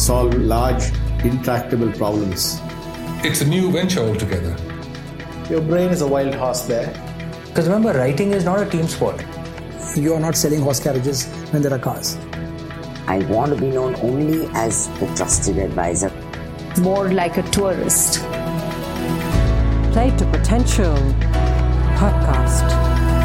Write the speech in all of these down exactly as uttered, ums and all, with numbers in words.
solve large, intractable problems. It's a new venture altogether. Your brain is a wild horse there. Because remember, writing is not a team sport. You are not selling horse carriages when there are cars. I want to be known only as the trusted advisor. More like a tourist. Play to Potential podcast.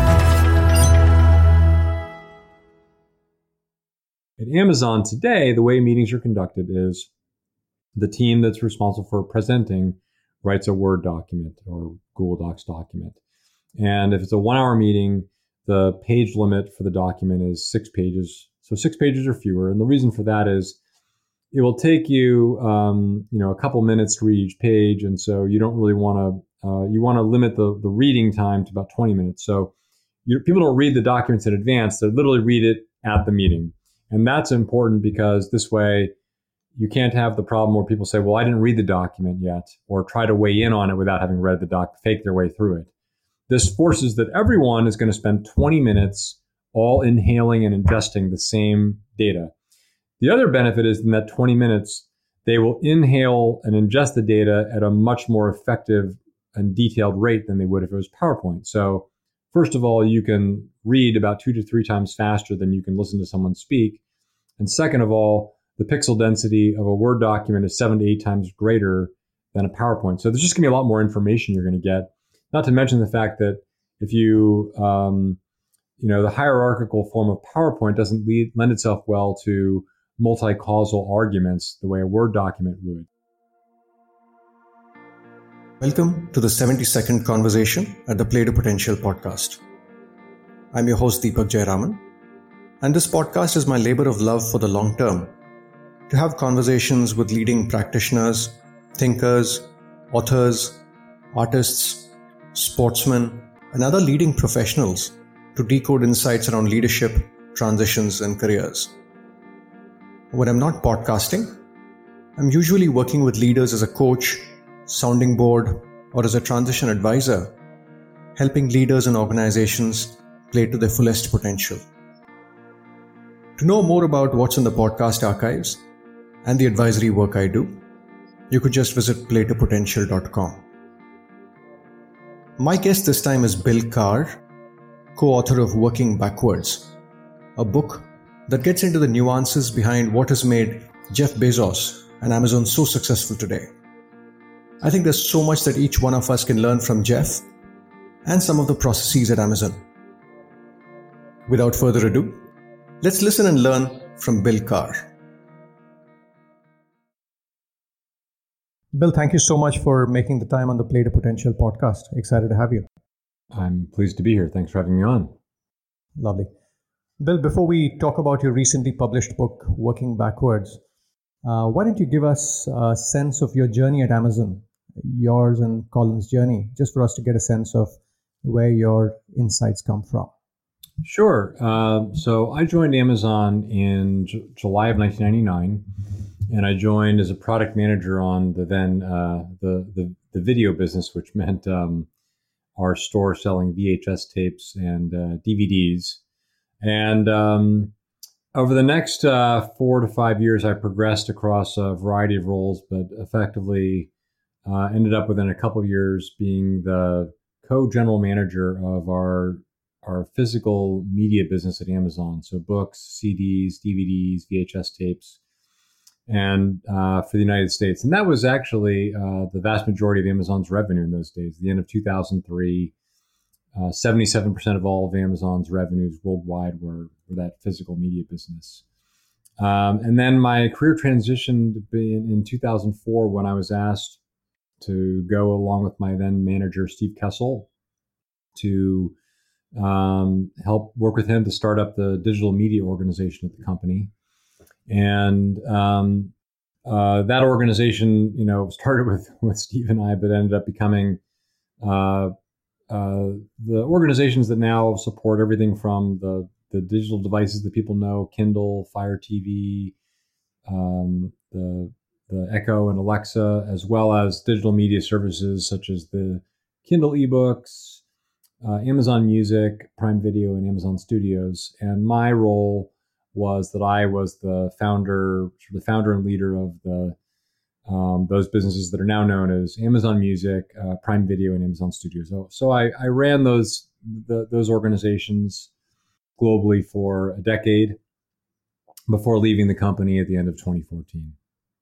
At Amazon today, the way meetings are conducted is the team that's responsible for presenting writes a Word document or Google Docs document. And if it's a one-hour meeting, the page limit for the document is six pages. So six pages or fewer. And the reason for that is it will take you, um, you know, a couple minutes to read each page. And so you don't really want to, uh, you want to limit the, the reading time to about twenty minutes. So you, people don't read the documents in advance. They literally read it at the meeting. And that's important because this way you can't have the problem where people say, well, I didn't read the document yet, or try to weigh in on it without having read the doc, fake their way through it. This forces that everyone is going to spend twenty minutes all inhaling and ingesting the same data. The other benefit is in that twenty minutes, they will inhale and ingest the data at a much more effective and detailed rate than they would if it was PowerPoint. So first of all, you can read about two to three times faster than you can listen to someone speak. And second of all, the pixel density of a Word document is seven to eight times greater than a PowerPoint. So there's just going to be a lot more information you're going to get. Not to mention the fact that if you, um, you know, the hierarchical form of PowerPoint doesn't lead, lend itself well to multi-causal arguments the way a Word document would. Welcome to the seventy-second conversation at the Play to Potential podcast. I'm your host, Deepak Jayaraman, and this podcast is my labor of love for the long term, to have conversations with leading practitioners, thinkers, authors, artists, sportsmen, and other leading professionals to decode insights around leadership, transitions, and careers. When I'm not podcasting, I'm usually working with leaders as a coach, sounding board, or as a transition advisor, helping leaders and organizations play to their fullest potential. To know more about what's in the podcast archives and the advisory work I do, you could just visit play to potential dot com. My guest this time is Bill Carr, co-author of Working Backwards, a book that gets into the nuances behind what has made Jeff Bezos and Amazon so successful today. I think there's so much that each one of us can learn from Jeff and some of the processes at Amazon. Without further ado, let's listen and learn from Bill Carr. Bill, thank you so much for making the time on the Play to Potential podcast. Excited to have you. I'm pleased to be here. Thanks for having me on. Lovely. Bill, before we talk about your recently published book, Working Backwards, uh, why don't you give us a sense of your journey at Amazon, yours and Colin's journey, just for us to get a sense of where your insights come from? Sure. Uh, so I joined Amazon in J- July of nineteen ninety-nine, and I joined as a product manager on the then uh, the, the the video business, which meant um, our store selling V H S tapes and uh, D V Ds. And um, over the next uh, four to five years, I progressed across a variety of roles, but effectively uh, ended up within a couple of years being the co-general manager of our our physical media business at Amazon. So books, C Ds, D V Ds, V H S tapes, and uh, for the United States. And that was actually uh, the vast majority of Amazon's revenue in those days. At the end of two thousand three, uh, seventy-seven percent of all of Amazon's revenues worldwide were, were that physical media business. Um, and then my career transitioned in, in two thousand four when I was asked to go along with my then manager, Steve Kessel, to um, help work with him to start up the digital media organization at the company. And um, uh, that organization, you know, started with, with Steve and I, but ended up becoming uh, uh, the organizations that now support everything from the, the digital devices that people know, Kindle, Fire T V, um, the the Echo and Alexa, as well as digital media services such as the Kindle eBooks, uh, Amazon Music, Prime Video, and Amazon Studios. And my role was that I was the founder, the founder and leader of the um, those businesses that are now known as Amazon Music, uh, Prime Video, and Amazon Studios. So, so I, I ran those the, those organizations globally for a decade before leaving the company at the end of twenty fourteen.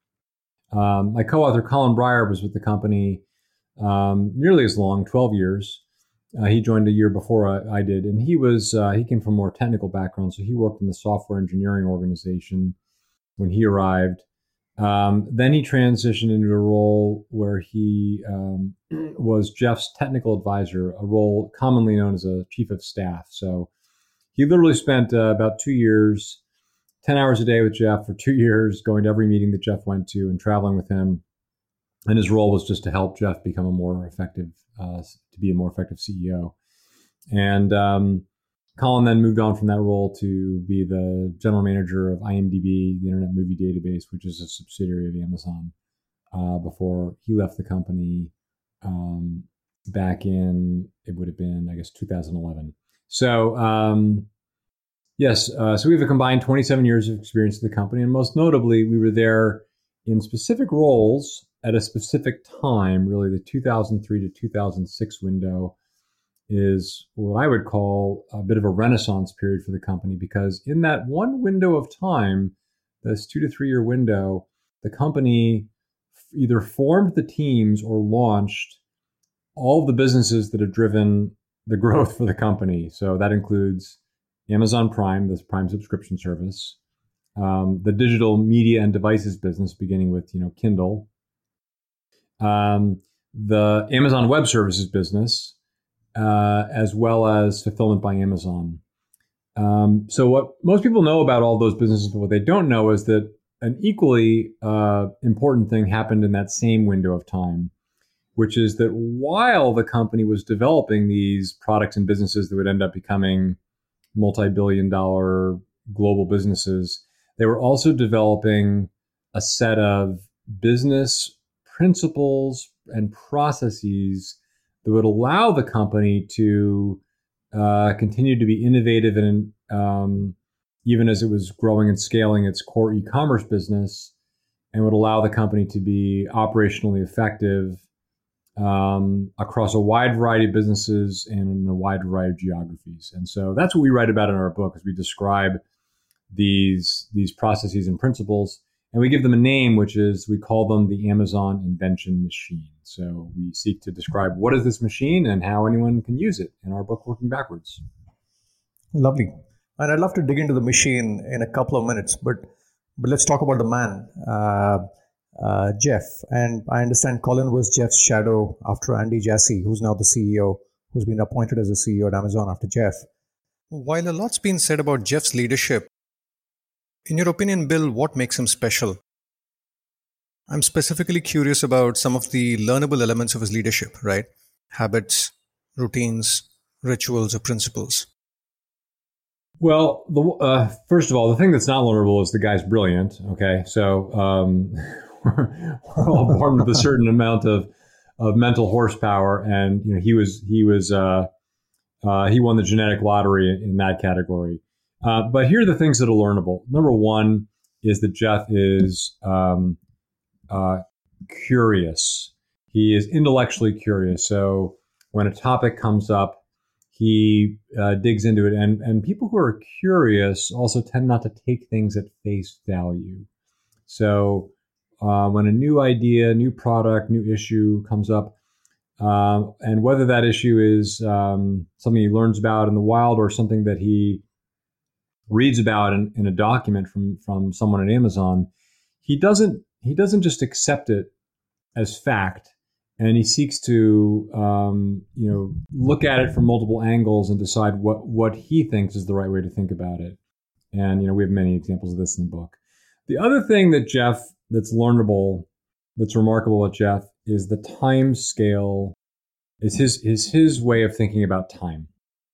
Um, my co-author Colin Breyer was with the company um, nearly as long, twelve years. Uh, he joined a year before I, I did, and he was uh, he came from a more technical background, so he worked in the software engineering organization when he arrived. Um, then he transitioned into a role where he um, was Jeff's technical advisor, a role commonly known as a chief of staff. So he literally spent uh, about two years, ten hours a day with Jeff for two years, going to every meeting that Jeff went to and traveling with him. And his role was just to help Jeff become a more effective, uh, to be a more effective C E O. And um, Colin then moved on from that role to be the general manager of IMDb, the Internet Movie Database, which is a subsidiary of Amazon, uh, before he left the company um, back in, it would have been, I guess, two thousand eleven. So, um, yes, uh, so we have a combined twenty-seven years of experience in the company. And most notably, we were there in specific roles at a specific time. Really, the two thousand three to two thousand six window is what I would call a bit of a renaissance period for the company, because in that one window of time, this two to three year window, the company either formed the teams or launched all the businesses that have driven the growth for the company. So that includes Amazon Prime, this Prime subscription service, um, the digital media and devices business, beginning with, you know, Kindle, um, the Amazon Web Services business, uh, as well as Fulfillment by Amazon. Um, so what most people know about all those businesses, but what they don't know is that an equally uh, important thing happened in that same window of time, which is that while the company was developing these products and businesses that would end up becoming multi-billion dollar global businesses, they were also developing a set of business principles and processes that would allow the company to uh, continue to be innovative, and um, even as it was growing and scaling its core e-commerce business, and would allow the company to be operationally effective um, across a wide variety of businesses and in a wide variety of geographies. And so that's what we write about in our book, as we describe these, these processes and principles. And we give them a name, which is, we call them the Amazon Invention Machine. So we seek to describe what is this machine and how anyone can use it in our book, Working Backwards. Lovely. And I'd love to dig into the machine in a couple of minutes, but but let's talk about the man, uh, uh, Jeff. And I understand Colin was Jeff's shadow after Andy Jassy, who's now the C E O, who's been appointed as the C E O at Amazon after Jeff. While a lot's been said about Jeff's leadership, in your opinion, Bill, what makes him special? I'm specifically curious about some of the learnable elements of his leadership, right? Habits, routines, rituals, or principles. Well, the, uh, first of all, the thing that's not learnable is the guy's brilliant. Okay, so um, we're, we're all born with a certain amount of of mental horsepower, and you know he was he was uh, uh, he won the genetic lottery in, in that category. Uh, but here are the things that are learnable. Number one is that Jeff is um, uh, curious. He is intellectually curious. So when a topic comes up, he uh, digs into it. And, and people who are curious also tend not to take things at face value. So uh, when a new idea, new product, new issue comes up, um, and whether that issue is um, something he learns about in the wild or something that he reads about in, in a document from, from someone at Amazon, he doesn't he doesn't just accept it as fact, and he seeks to um, you know look at it from multiple angles and decide what what he thinks is the right way to think about it. And you know we have many examples of this in the book. The other thing that Jeff that's learnable, that's remarkable at Jeff, is the time scale. Is his is his way of thinking about time.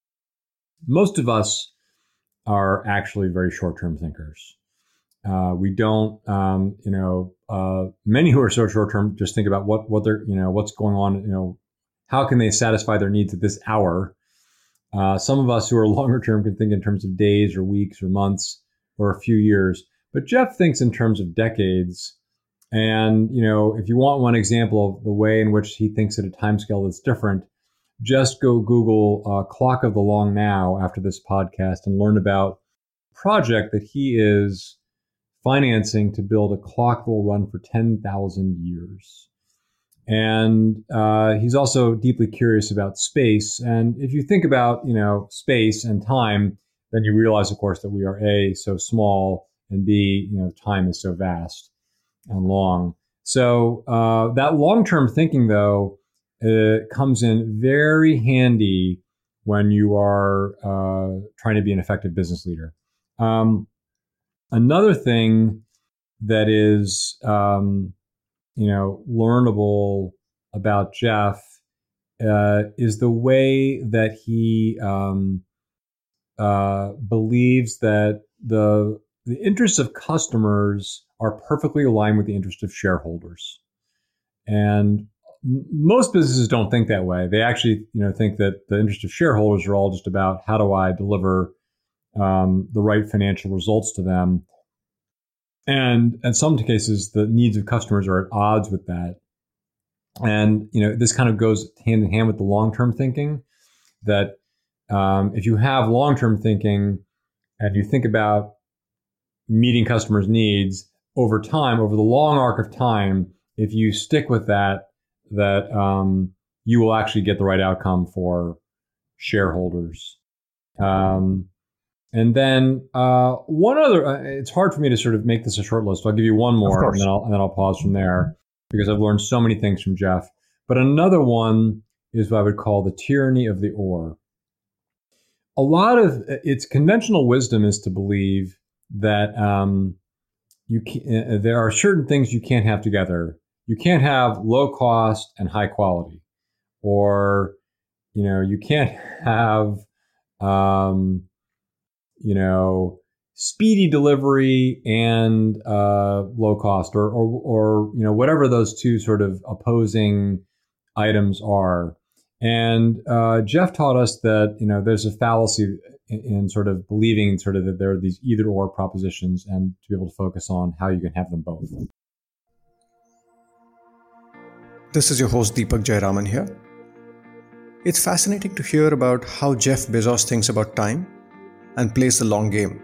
Most of us are actually very short-term thinkers. Uh, we don't, um, you know, uh, many who are so short-term just think about what, what they're, you know, what's going on, you know, how can they satisfy their needs at this hour? Uh, some of us who are longer-term can think in terms of days or weeks or months or a few years. But Jeff thinks in terms of decades. And, you know, if you want one example of the way in which he thinks at a timescale that's different, just go Google uh, Clock of the Long Now after this podcast and learn about a project that he is financing to build a clock that will run for ten thousand years. And uh, he's also deeply curious about space. And if you think about, you know, space and time, then you realize, of course, that we are A, so small, and B, you know, time is so vast and long. So uh, that long-term thinking, though, uh, comes in very handy when you are uh, trying to be an effective business leader. Um, another thing that is, um, you know, learnable about Jeff uh, is the way that he um, uh, believes that the the interests of customers are perfectly aligned with the interest of shareholders. And m- most businesses don't think that way. They actually, you know, think that the interest of shareholders are all just about how do I deliver um, the right financial results to them. And in some cases, the needs of customers are at odds with that. And, you know, this kind of goes hand in hand with the long-term thinking that um, if you have long-term thinking and you think about meeting customers' needs over time, over the long arc of time, if you stick with that, that um, you will actually get the right outcome for shareholders. Um, and then uh, one other, uh, it's hard for me to sort of make this a short list. So I'll give you one more and then I'll, and then I'll pause from there because I've learned so many things from Jeff. But another one is what I would call the tyranny of the or. A lot of its conventional wisdom is to believe that um, you can, uh, there are certain things you can't have together. You can't have low cost and high quality, or you know, you can't have um, you know, speedy delivery and uh, low cost, or, or or you know, whatever those two sort of opposing items are. And uh, Jeff taught us that, you know, there's a fallacy in, in sort of believing sort of that there are these either or propositions, and to be able to focus on how you can have them both. This is your host Deepak Jayaraman here. It's fascinating to hear about how Jeff Bezos thinks about time and plays the long game.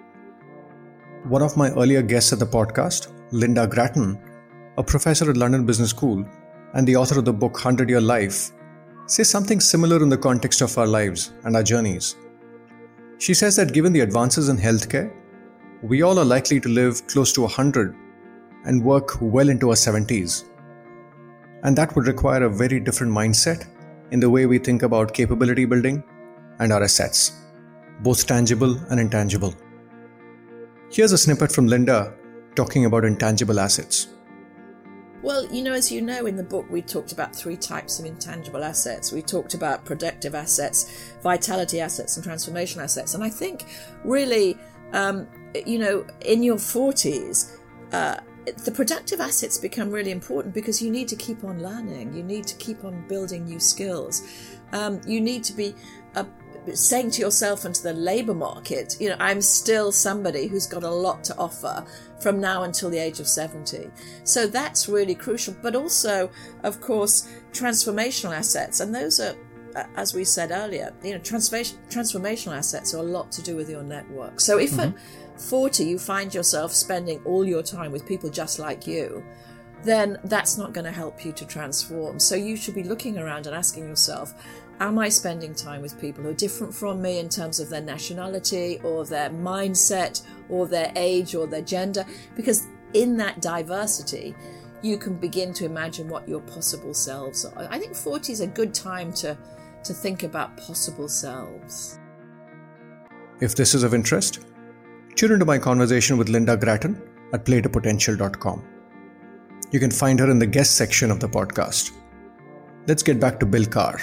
One of my earlier guests at the podcast, Linda Gratton, a professor at London Business School and the author of the book one hundred year Life, says something similar in the context of our lives and our journeys. She says that given the advances in healthcare, we all are likely to live close to one hundred and work well into our seventies. And that would require a very different mindset in the way we think about capability building and our assets, both tangible and intangible. Here's a snippet from Linda talking about intangible assets. Well, you know, as you know, in the book, we talked about three types of intangible assets. We talked about productive assets, vitality assets, and transformational assets. And I think really, um, you know, in your forties, uh, the productive assets become really important because you need to keep on learning. You need to keep on building new skills. Um, you need to be uh, saying to yourself and to the labour market, you know, I'm still somebody who's got a lot to offer from now until the age of seventy. So that's really crucial. But also, of course, transformational assets. And those are, as we said earlier, you know, transformation, transformational assets are a lot to do with your network. So if mm-hmm. at forty you find yourself spending all your time with people just like you, then that's not going to help you to transform. So you should be looking around and asking yourself, am I spending time with people who are different from me in terms of their nationality or their mindset or their age or their gender? Because in that diversity, you can begin to imagine what your possible selves are. I think forty is a good time to, to think about possible selves. If this is of interest, tune into my conversation with Linda Gratton at play to potential dot com. You can find her in the guest section of the podcast. Let's get back to Bill Carr.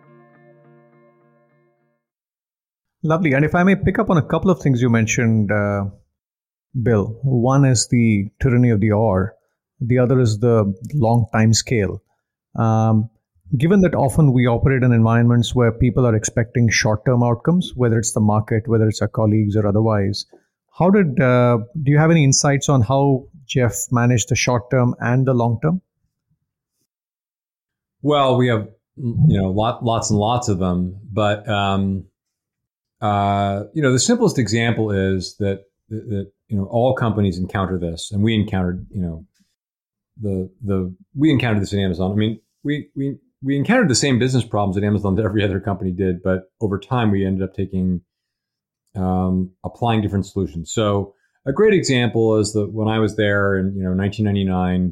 Lovely. And if I may pick up on a couple of things you mentioned, uh, Bill. One is the tyranny of the or. The other is the long time scale. Um, given that often we operate in environments where people are expecting short-term outcomes, whether it's the market, whether it's our colleagues or otherwise, How did, uh, do you have any insights on how Jeff managed the short term and the long term? Well, we have, you know, lot, lots and lots of them, but, um, uh, you know, the simplest example is that, that, you know, all companies encounter this, and we encountered, you know, the, the, we encountered this at Amazon. I mean, we, we, we encountered the same business problems at Amazon that every other company did, but over time we ended up taking, um, applying different solutions. So a great example is that when I was there in, you know, nineteen ninety-nine,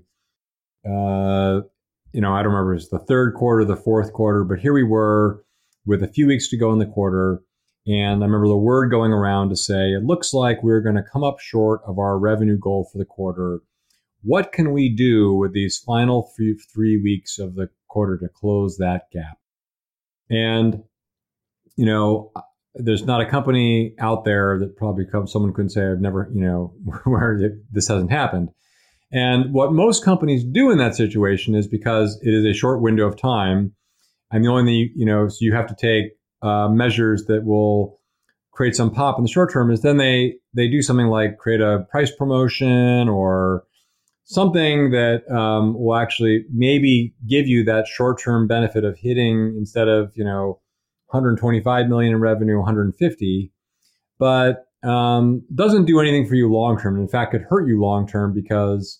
uh, you know, I don't remember if it was the third quarter, the fourth quarter, but here we were with a few weeks to go in the quarter. And I remember the word going around to say, it looks like we're going to come up short of our revenue goal for the quarter. What can we do with these final three, three weeks of the quarter to close that gap? And, you know, there's not a company out there that probably comes, someone couldn't say, I've never, you know, where this hasn't happened. And what most companies do in that situation is, because it is a short window of time, and the only thing, you know, so you have to take uh, measures that will create some pop in the short term, is then they, they do something like create a price promotion or something that um, will actually maybe give you that short-term benefit of hitting, instead of, you know, one hundred twenty-five million in revenue, one hundred fifty, but um, doesn't do anything for you long-term. In fact, could hurt you long-term because,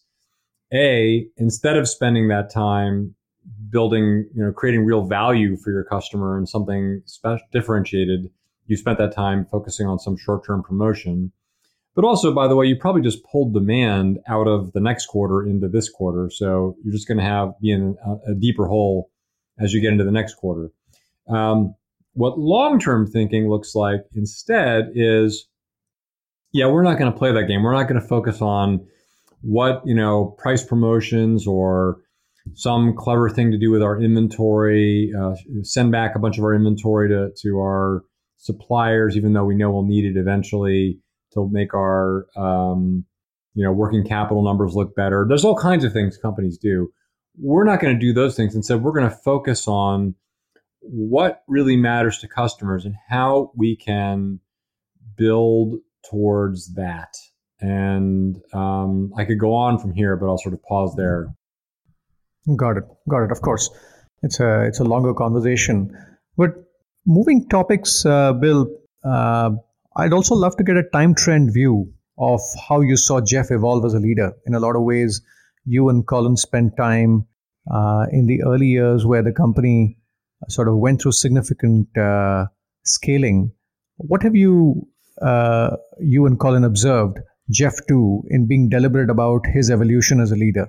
A, instead of spending that time building, you know, creating real value for your customer and something special, differentiated, you spent that time focusing on some short-term promotion. But also, by the way, you probably just pulled demand out of the next quarter into this quarter. So you're just going to have be in a, a deeper hole as you get into the next quarter. Um, what long-term thinking looks like instead is, yeah, we're not going to play that game. We're not going to focus on what, you know, price promotions or some clever thing to do with our inventory, uh, send back a bunch of our inventory to, to our suppliers, even though we know we'll need it eventually, to make our, um, you know, working capital numbers look better. There's all kinds of things companies do. We're not going to do those things. Instead, we're going to focus on what really matters to customers and how we can build towards that. And um, I could go on from here, but I'll sort of pause there. Got it. Got it. Of course, it's a it's a longer conversation. But moving topics, uh, Bill, uh, I'd also love to get a time trend view of how you saw Jeff evolve as a leader. In a lot of ways, you and Colin spent time uh, in the early years where the company sort of went through significant uh, scaling. What have you uh, you and Colin observed Jeff do in being deliberate about his evolution as a leader?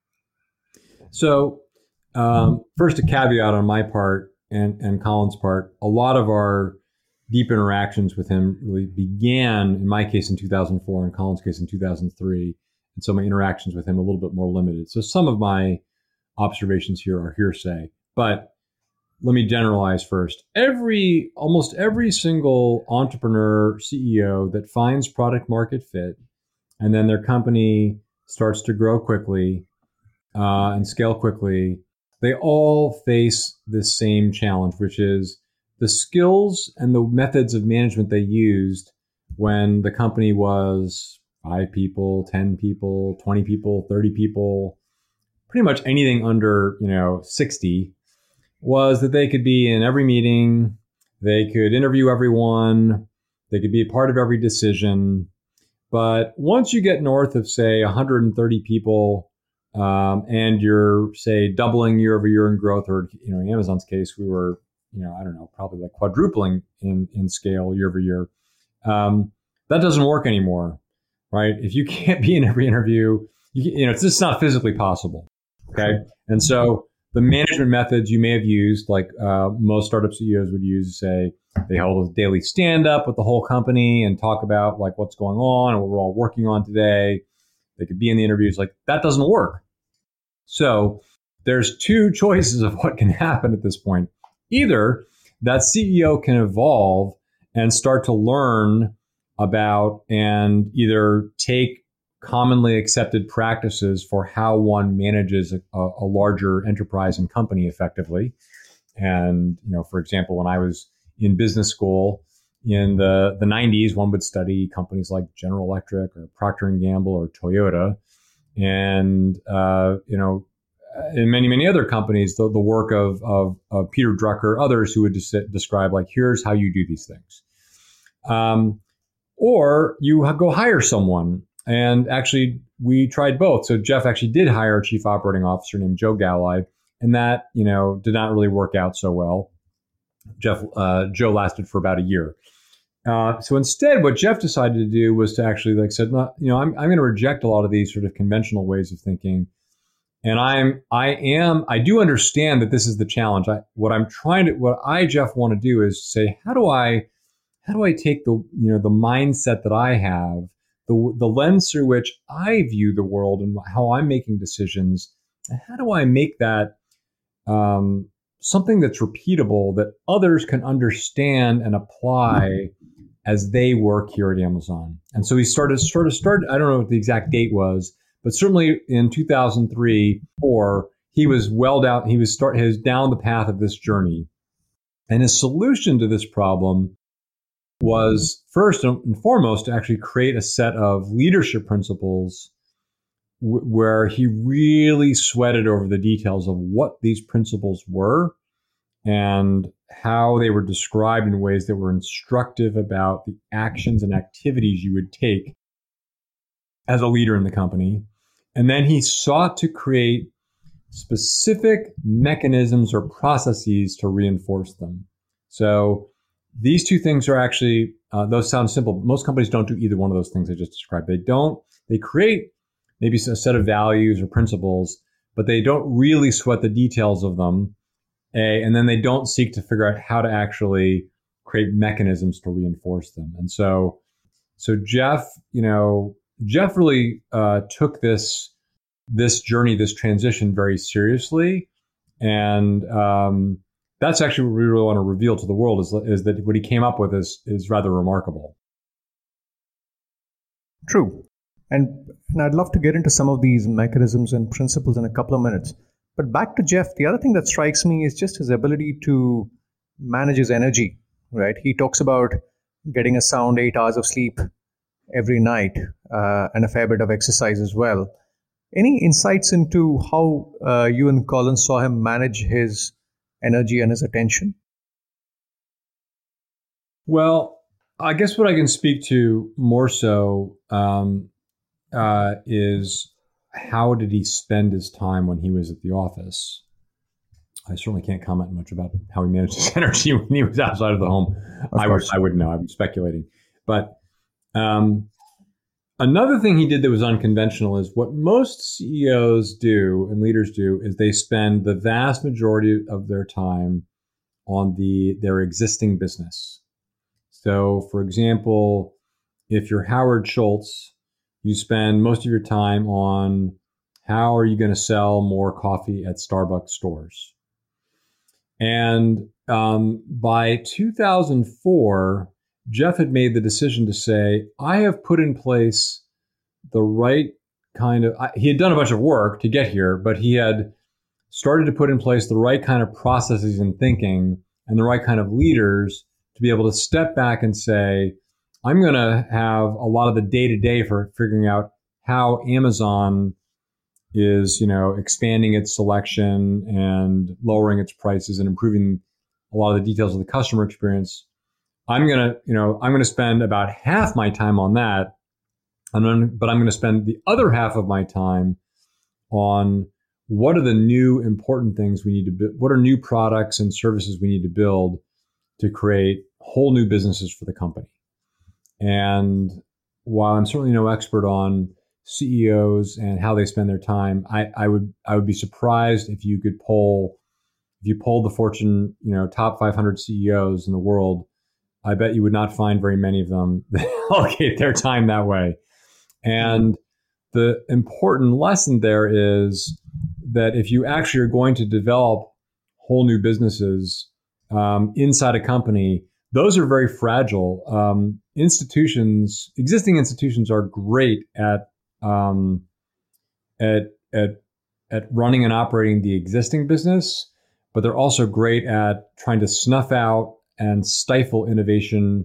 So um, first, a caveat on my part and, and Colin's part. A lot of our deep interactions with him really began, in my case, in two thousand four, in Colin's case, in two thousand three. And so my interactions with him are a little bit more limited. So some of my observations here are hearsay. But let me generalize first. Every, almost every single entrepreneur, C E O that finds product market fit, and then their company starts to grow quickly uh, and scale quickly, they all face this same challenge, which is the skills and the methods of management they used when the company was five people, ten people, twenty people, thirty people, pretty much anything under, you know, sixty, was that they could be in every meeting, they could interview everyone, they could be a part of every decision. But once you get north of, say, one hundred thirty people, um, and you're, say, doubling year over year in growth, or, you know, in Amazon's case, we were, you know, I don't know, probably like quadrupling in, in scale year over year. Um, that doesn't work anymore, right? If you can't be in every interview, you, you know, it's just not physically possible. Okay. And so the management methods you may have used, like uh, most startup C E Os would use, say, they hold a daily stand up with the whole company and talk about like what's going on and what we're all working on today. They could be in the interviews. Like, that doesn't work. So there's two choices of what can happen at this point. Either that C E O can evolve and start to learn about and either take commonly accepted practices for how one manages a, a larger enterprise and company effectively. And, you know, for example, when I was in business school, in the, the nineties, one would study companies like General Electric or Procter and Gamble or Toyota. And, uh, you know, in many, many other companies, the, the work of, of, of Peter Drucker, others who would des- describe, like, here's how you do these things. Um, or you go hire someone. And actually, we tried both. So Jeff actually did hire a chief operating officer named Joe Galli, and that, you know, did not really work out so well. Jeff, uh, Joe lasted for about a year. Uh, so instead, what Jeff decided to do was to actually, like, said, you know, I'm, I'm going to reject a lot of these sort of conventional ways of thinking. And I'm, I am, I do understand that this is the challenge. I, what I'm trying to, what I, Jeff, want to do is say, how do I, how do I take the, you know, the mindset that I have, the the lens through which I view the world and how I'm making decisions, and how do I make that um, something that's repeatable that others can understand and apply as they work here at Amazon? And so he started, sort of started, I don't know what the exact date was, but certainly in two thousand three, four, he was well down, he was start his down the path of this journey. And his solution to this problem was first and foremost to actually create a set of leadership principles w- where he really sweated over the details of what these principles were and how they were described in ways that were instructive about the actions and activities you would take as a leader in the company. And then he sought to create specific mechanisms or processes to reinforce them. So these two things are actually, uh, those sound simple. Most companies don't do either one of those things I just described. They don't, they create maybe a set of values or principles, but they don't really sweat the details of them. A, and then they don't seek to figure out how to actually create mechanisms to reinforce them. And so, so Jeff, you know, Jeff really uh, took this, this journey, this transition very seriously. And um, that's actually what we really want to reveal to the world is, is that what he came up with is, is rather remarkable. True. And, and I'd love to get into some of these mechanisms and principles in a couple of minutes. But back to Jeff, the other thing that strikes me is just his ability to manage his energy, right? He talks about getting a sound eight hours of sleep every night uh, and a fair bit of exercise as well. Any insights into how uh, you and Colin saw him manage his energy and his attention? Well, I guess what I can speak to more so um, uh, is how did he spend his time when he was at the office? I certainly can't comment much about how he managed his energy when he was outside of the home. Of I would, I wouldn't know. I'm speculating. But um, another thing he did that was unconventional is what most C E Os do and leaders do is they spend the vast majority of their time on the their existing business. So, for example, if you're Howard Schultz, you spend most of your time on how are you going to sell more coffee at Starbucks stores. And um, by two thousand four, Jeff had made the decision to say, I have put in place the right kind of, he had done a bunch of work to get here, but he had started to put in place the right kind of processes and thinking and the right kind of leaders to be able to step back and say, I'm going to have a lot of the day-to-day for figuring out how Amazon is, you know, expanding its selection and lowering its prices and improving a lot of the details of the customer experience. I'm going to, you know, I'm going to spend about half my time on that. And then, but I'm going to spend the other half of my time on what are the new important things we need to build, what are new products and services we need to build to create whole new businesses for the company. And while I'm certainly no expert on C E Os and how they spend their time, I, I would I would be surprised if you could poll if you polled the Fortune, you know, top five hundred C E Os in the world. I bet you would not find very many of them that allocate their time that way. And the important lesson there is that if you actually are going to develop whole new businesses um, inside a company, those are very fragile. Um, institutions, existing institutions are great at um, at at at running and operating the existing business, but they're also great at trying to snuff out and stifle innovation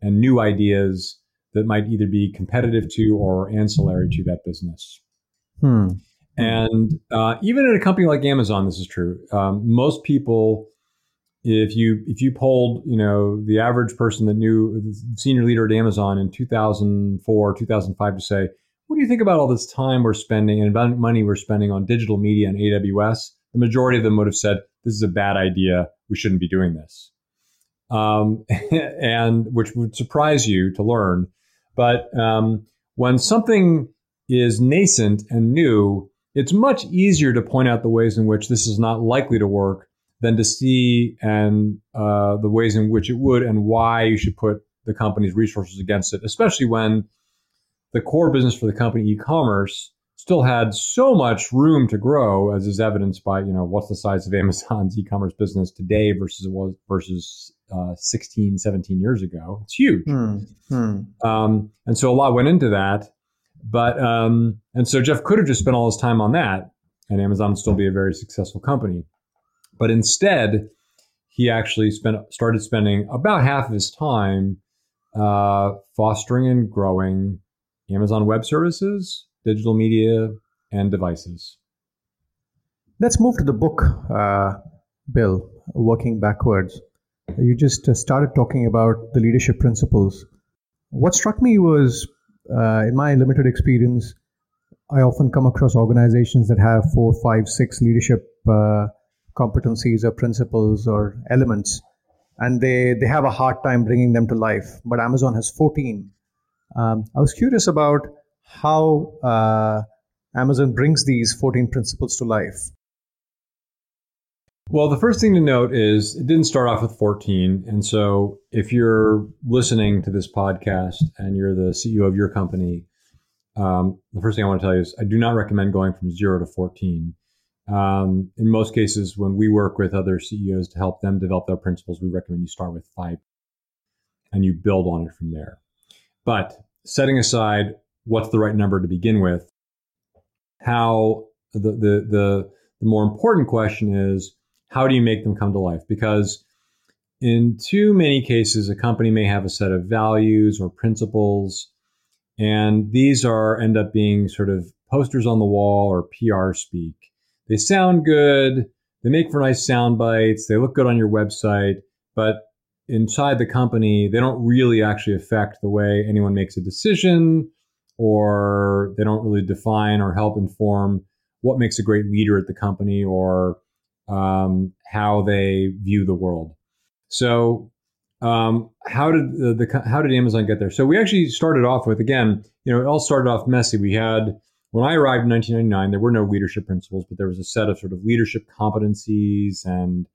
and new ideas that might either be competitive to or ancillary to that business. Hmm. And uh, even at a company like Amazon, this is true. Um, most people, if you if you polled, you know, the average person that knew the senior leader at Amazon in two thousand four, two thousand five to say, what do you think about all this time we're spending and money we're spending on digital media and A W S? The majority of them would have said, this is a bad idea. We shouldn't be doing this. Um, and which would surprise you to learn. But um, when something is nascent and new, it's much easier to point out the ways in which this is not likely to work than to see and uh, the ways in which it would and why you should put the company's resources against it, especially when the core business for the company, e-commerce, still had so much room to grow, as is evidenced by, you know, what's the size of Amazon's e-commerce business today versus it was versus uh, sixteen, seventeen years ago. It's huge. Hmm. Hmm. Um, and so a lot went into that. But, um, and so Jeff could have just spent all his time on that and Amazon would still be a very successful company. But instead, he actually spent started spending about half of his time uh, fostering and growing Amazon Web Services, digital media, and devices. Let's move to the book, uh, Bill, working backwards. You just uh, started talking about the leadership principles. What struck me was, uh, in my limited experience, I often come across organizations that have four, five, six leadership uh, competencies or principles or elements, and they, they have a hard time bringing them to life. But Amazon has fourteen. Um, I was curious about how uh, Amazon brings these fourteen principles to life. Well, the first thing to note is it didn't start off with fourteen. And so if you're listening to this podcast and you're the C E O of your company, um, the first thing I want to tell you is I do not recommend going from zero to fourteen. Um, in most cases, when we work with other C E Os to help them develop their principles, we recommend you start with five and you build on it from there. But setting aside what's the right number to begin with, how the, the, the, the more important question is, how do you make them come to life? Because in too many cases, a company may have a set of values or principles, and these are end up being sort of posters on the wall or P R speak. They sound good, they make for nice sound bites, they look good on your website, but inside the company, they don't really actually affect the way anyone makes a decision, or they don't really define or help inform what makes a great leader at the company or um, how they view the world. So um, how did the, the how did Amazon get there? So we actually started off with, again, you know, it all started off messy. We had, when I arrived in nineteen ninety-nine, there were no leadership principles, but there was a set of sort of leadership competencies, and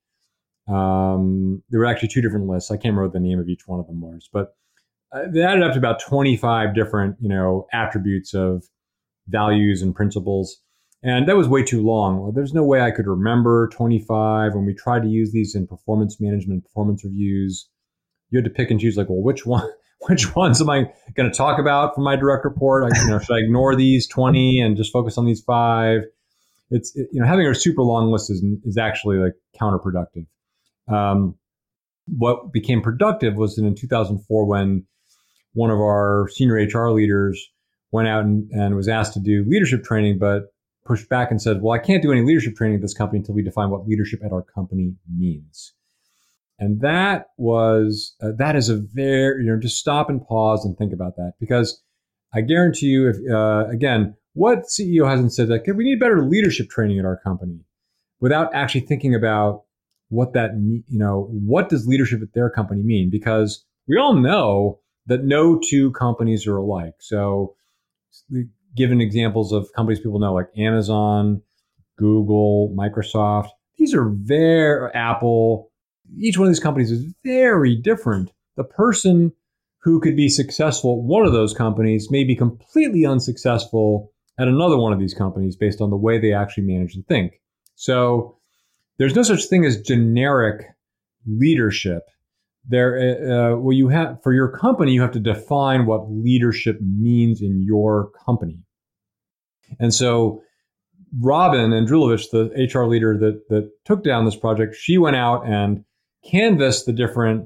um, there were actually two different lists. I can't remember what the name of each one of them was, but uh, they added up to about twenty-five different, you know, attributes of values and principles. And that was way too long. There's no way I could remember twenty-five. When we tried to use these in performance management, performance reviews, you had to pick and choose, like, well, which one, which ones am I going to talk about for my direct report? I, you know, should I ignore these twenty and just focus on these five? It's, it, you know, having a super long list is, is actually like counterproductive. Um, what became productive was in two thousand four when one of our senior H R leaders went out and, and was asked to do leadership training, but pushed back and said, well, I can't do any leadership training at this company until we define what leadership at our company means. And that was, uh, that is a very, you know, just stop and pause and think about that. Because I guarantee you, if, uh, again, what C E O hasn't said that, we need better leadership training at our company without actually thinking about what that, you know, what does leadership at their company mean? Because we all know that no two companies are alike. So given examples of companies people know, like Amazon, Google, Microsoft, these are very, Apple, each one of these companies is very different. The person who could be successful at one of those companies may be completely unsuccessful at another one of these companies based on the way they actually manage and think. So there's no such thing as generic leadership. There, uh, well, you have, for your company, you have to define what leadership means in your company. And so Robin Andrulovich, the H R leader that, that took down this project, she went out and canvassed the different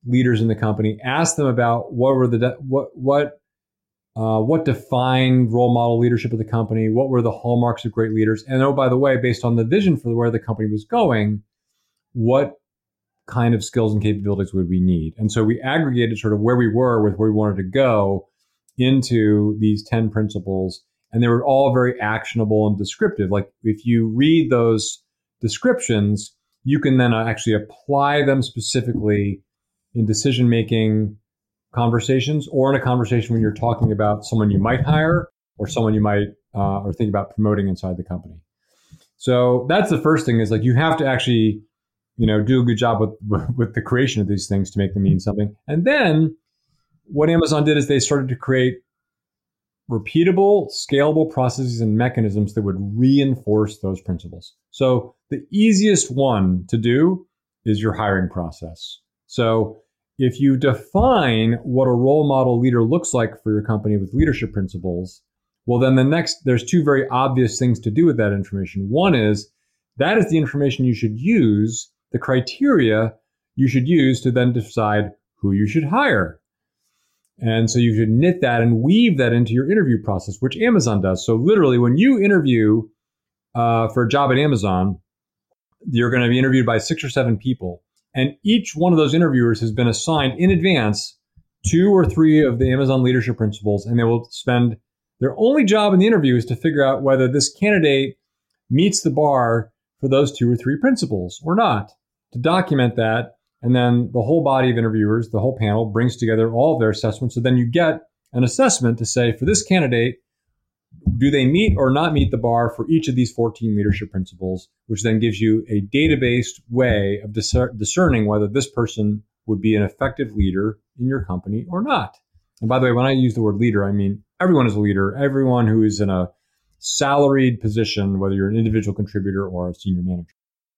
leaders in the company, ask them about what were the de- what what uh, what defined role model leadership of the company, what were the hallmarks of great leaders, and oh, by the way, based on the vision for where the company was going, what kind of skills and capabilities would we need? And so we aggregated sort of where we were with where we wanted to go into these ten principles, and they were all very actionable and descriptive. Like if you read those descriptions, you can then actually apply them specifically in decision-making conversations or in a conversation when you're talking about someone you might hire or someone you might uh, or think about promoting inside the company. So that's the first thing, is like you have to actually, you know, do a good job with, with the creation of these things to make them mean something. And then what Amazon did is they started to create repeatable, scalable processes and mechanisms that would reinforce those principles. So the easiest one to do is your hiring process. So if you define what a role model leader looks like for your company with leadership principles, well, then the next, there's two very obvious things to do with that information. One is that is the information you should use, the criteria you should use to then decide who you should hire. And so you should knit that and weave that into your interview process, which Amazon does. So literally, when you interview uh, for a job at Amazon, you're going to be interviewed by six or seven people. And each one of those interviewers has been assigned in advance two or three of the Amazon leadership principles, and they will spend their only job in the interview is to figure out whether this candidate meets the bar for those two or three principles or not, to document that. And then the whole body of interviewers, the whole panel, brings together all of their assessments. So then you get an assessment to say, for this candidate, do they meet or not meet the bar for each of these fourteen leadership principles, which then gives you a data-based way of discer- discerning whether this person would be an effective leader in your company or not. And by the way, when I use the word leader, I mean everyone is a leader, everyone who is in a salaried position, whether you're an individual contributor or a senior manager.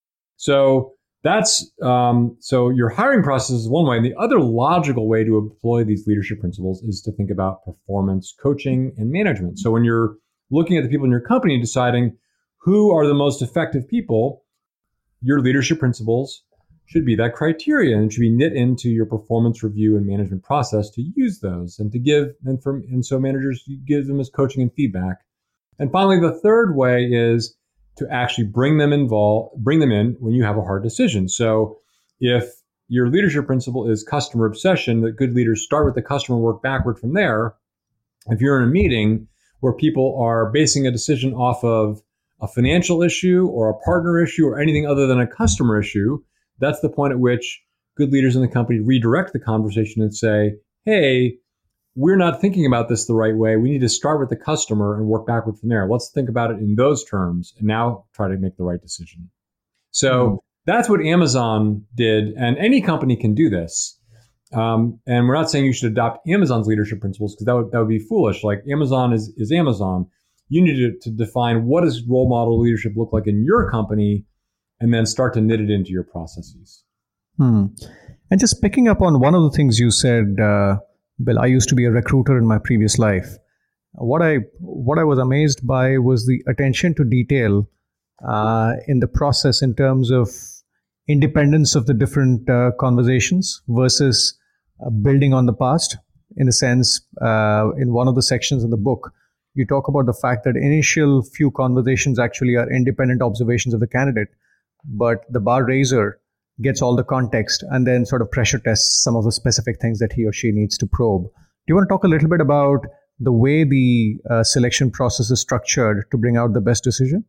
So that's um, so your hiring process is one way. And the other logical way to employ these leadership principles is to think about performance coaching and management. So when you're looking at the people in your company and deciding who are the most effective people, your leadership principles should be that criteria and should be knit into your performance review and management process to use those and to give, and from, and so managers, you give them as coaching and feedback. And finally, the third way is to actually bring them involved, bring them in when you have a hard decision. So if your leadership principle is customer obsession, that good leaders start with the customer, work backward from there. If you're in a meeting where people are basing a decision off of a financial issue or a partner issue or anything other than a customer issue, that's the point at which good leaders in the company redirect the conversation and say, hey, we're not thinking about this the right way. We need to start with the customer and work backward from there. Let's think about it in those terms and now try to make the right decision. So mm-hmm. that's what Amazon did. And any company can do this. Um, and we're not saying you should adopt Amazon's leadership principles because that would, that would be foolish. Like Amazon is, is Amazon. You need to, to define what does role model leadership look like in your company and then start to knit it into your processes. Hmm. And just picking up on one of the things you said, uh, Bill, I used to be a recruiter in my previous life. What I what I was amazed by was the attention to detail uh, in the process in terms of independence of the different uh, conversations versus uh, building on the past. In a sense, uh, in one of the sections in the book, you talk about the fact that initial few conversations actually are independent observations of the candidate, but the bar raiser gets all the context and then sort of pressure tests some of the specific things that he or she needs to probe. Do you want to talk a little bit about the way the uh, selection process is structured to bring out the best decision?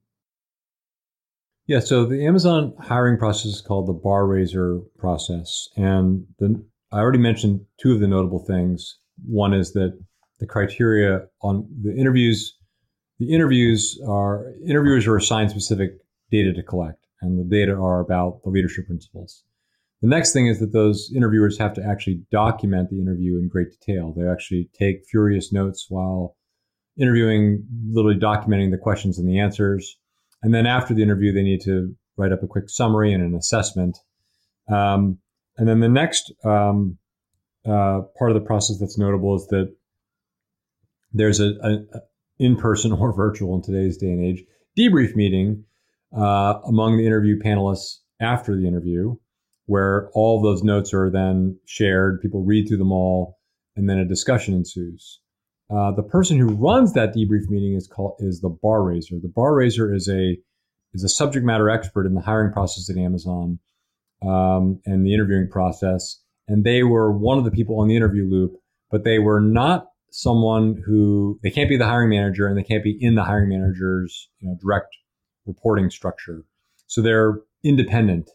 Yeah, so the Amazon hiring process is called the bar raiser process. And the, I already mentioned two of the notable things. One is that the criteria on the interviews, the interviews are, interviewers are assigned specific data to collect. And the data are about the leadership principles. The next thing is that those interviewers have to actually document the interview in great detail. They actually take furious notes while interviewing, literally documenting the questions and the answers. And then after the interview, they need to write up a quick summary and an assessment. Um, and then the next um, uh, part of the process that's notable is that there's a, a, a in-person or virtual in today's day and age debrief meeting Uh, among the interview panelists after the interview. where all those notes are then shared. People read through them all, and then a discussion ensues. Uh, the person who runs that debrief meeting is called is the bar raiser. The bar raiser is a is a subject matter expert in the hiring process at Amazon um, and the interviewing process. And they were one of the people on the interview loop, but they were not someone who they can't be the hiring manager, and they can't be in the hiring manager's you know, direct reporting structure. So they're independent.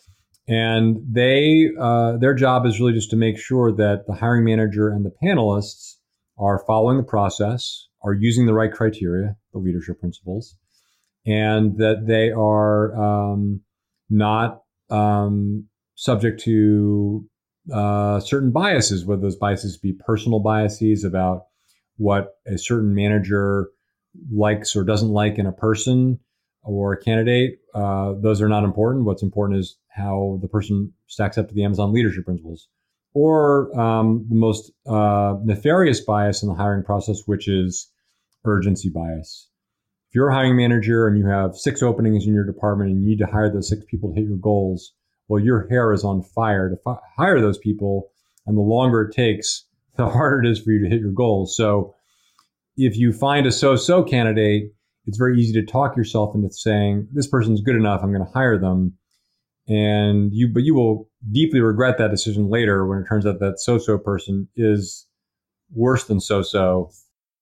And they, uh, their job is really just to make sure that the hiring manager and the panelists are following the process, are using the right criteria, the leadership principles, and that they are um, not um, subject to uh, certain biases, whether those biases be personal biases about what a certain manager likes or doesn't like in a person or a candidate. Uh, those are not important. What's important is how the person stacks up to the Amazon leadership principles. Or um, the most uh, nefarious bias in the hiring process, which is urgency bias. If you're a hiring manager and you have six openings in your department and you need to hire those six people to hit your goals, well, your hair is on fire to fi- hire those people. And the longer it takes, the harder it is for you to hit your goals. So if you find a so-so candidate, it's very easy to talk yourself into saying, this person's good enough, I'm going to hire them. And you, but you will deeply regret that decision later when it turns out that so-so person is worse than so-so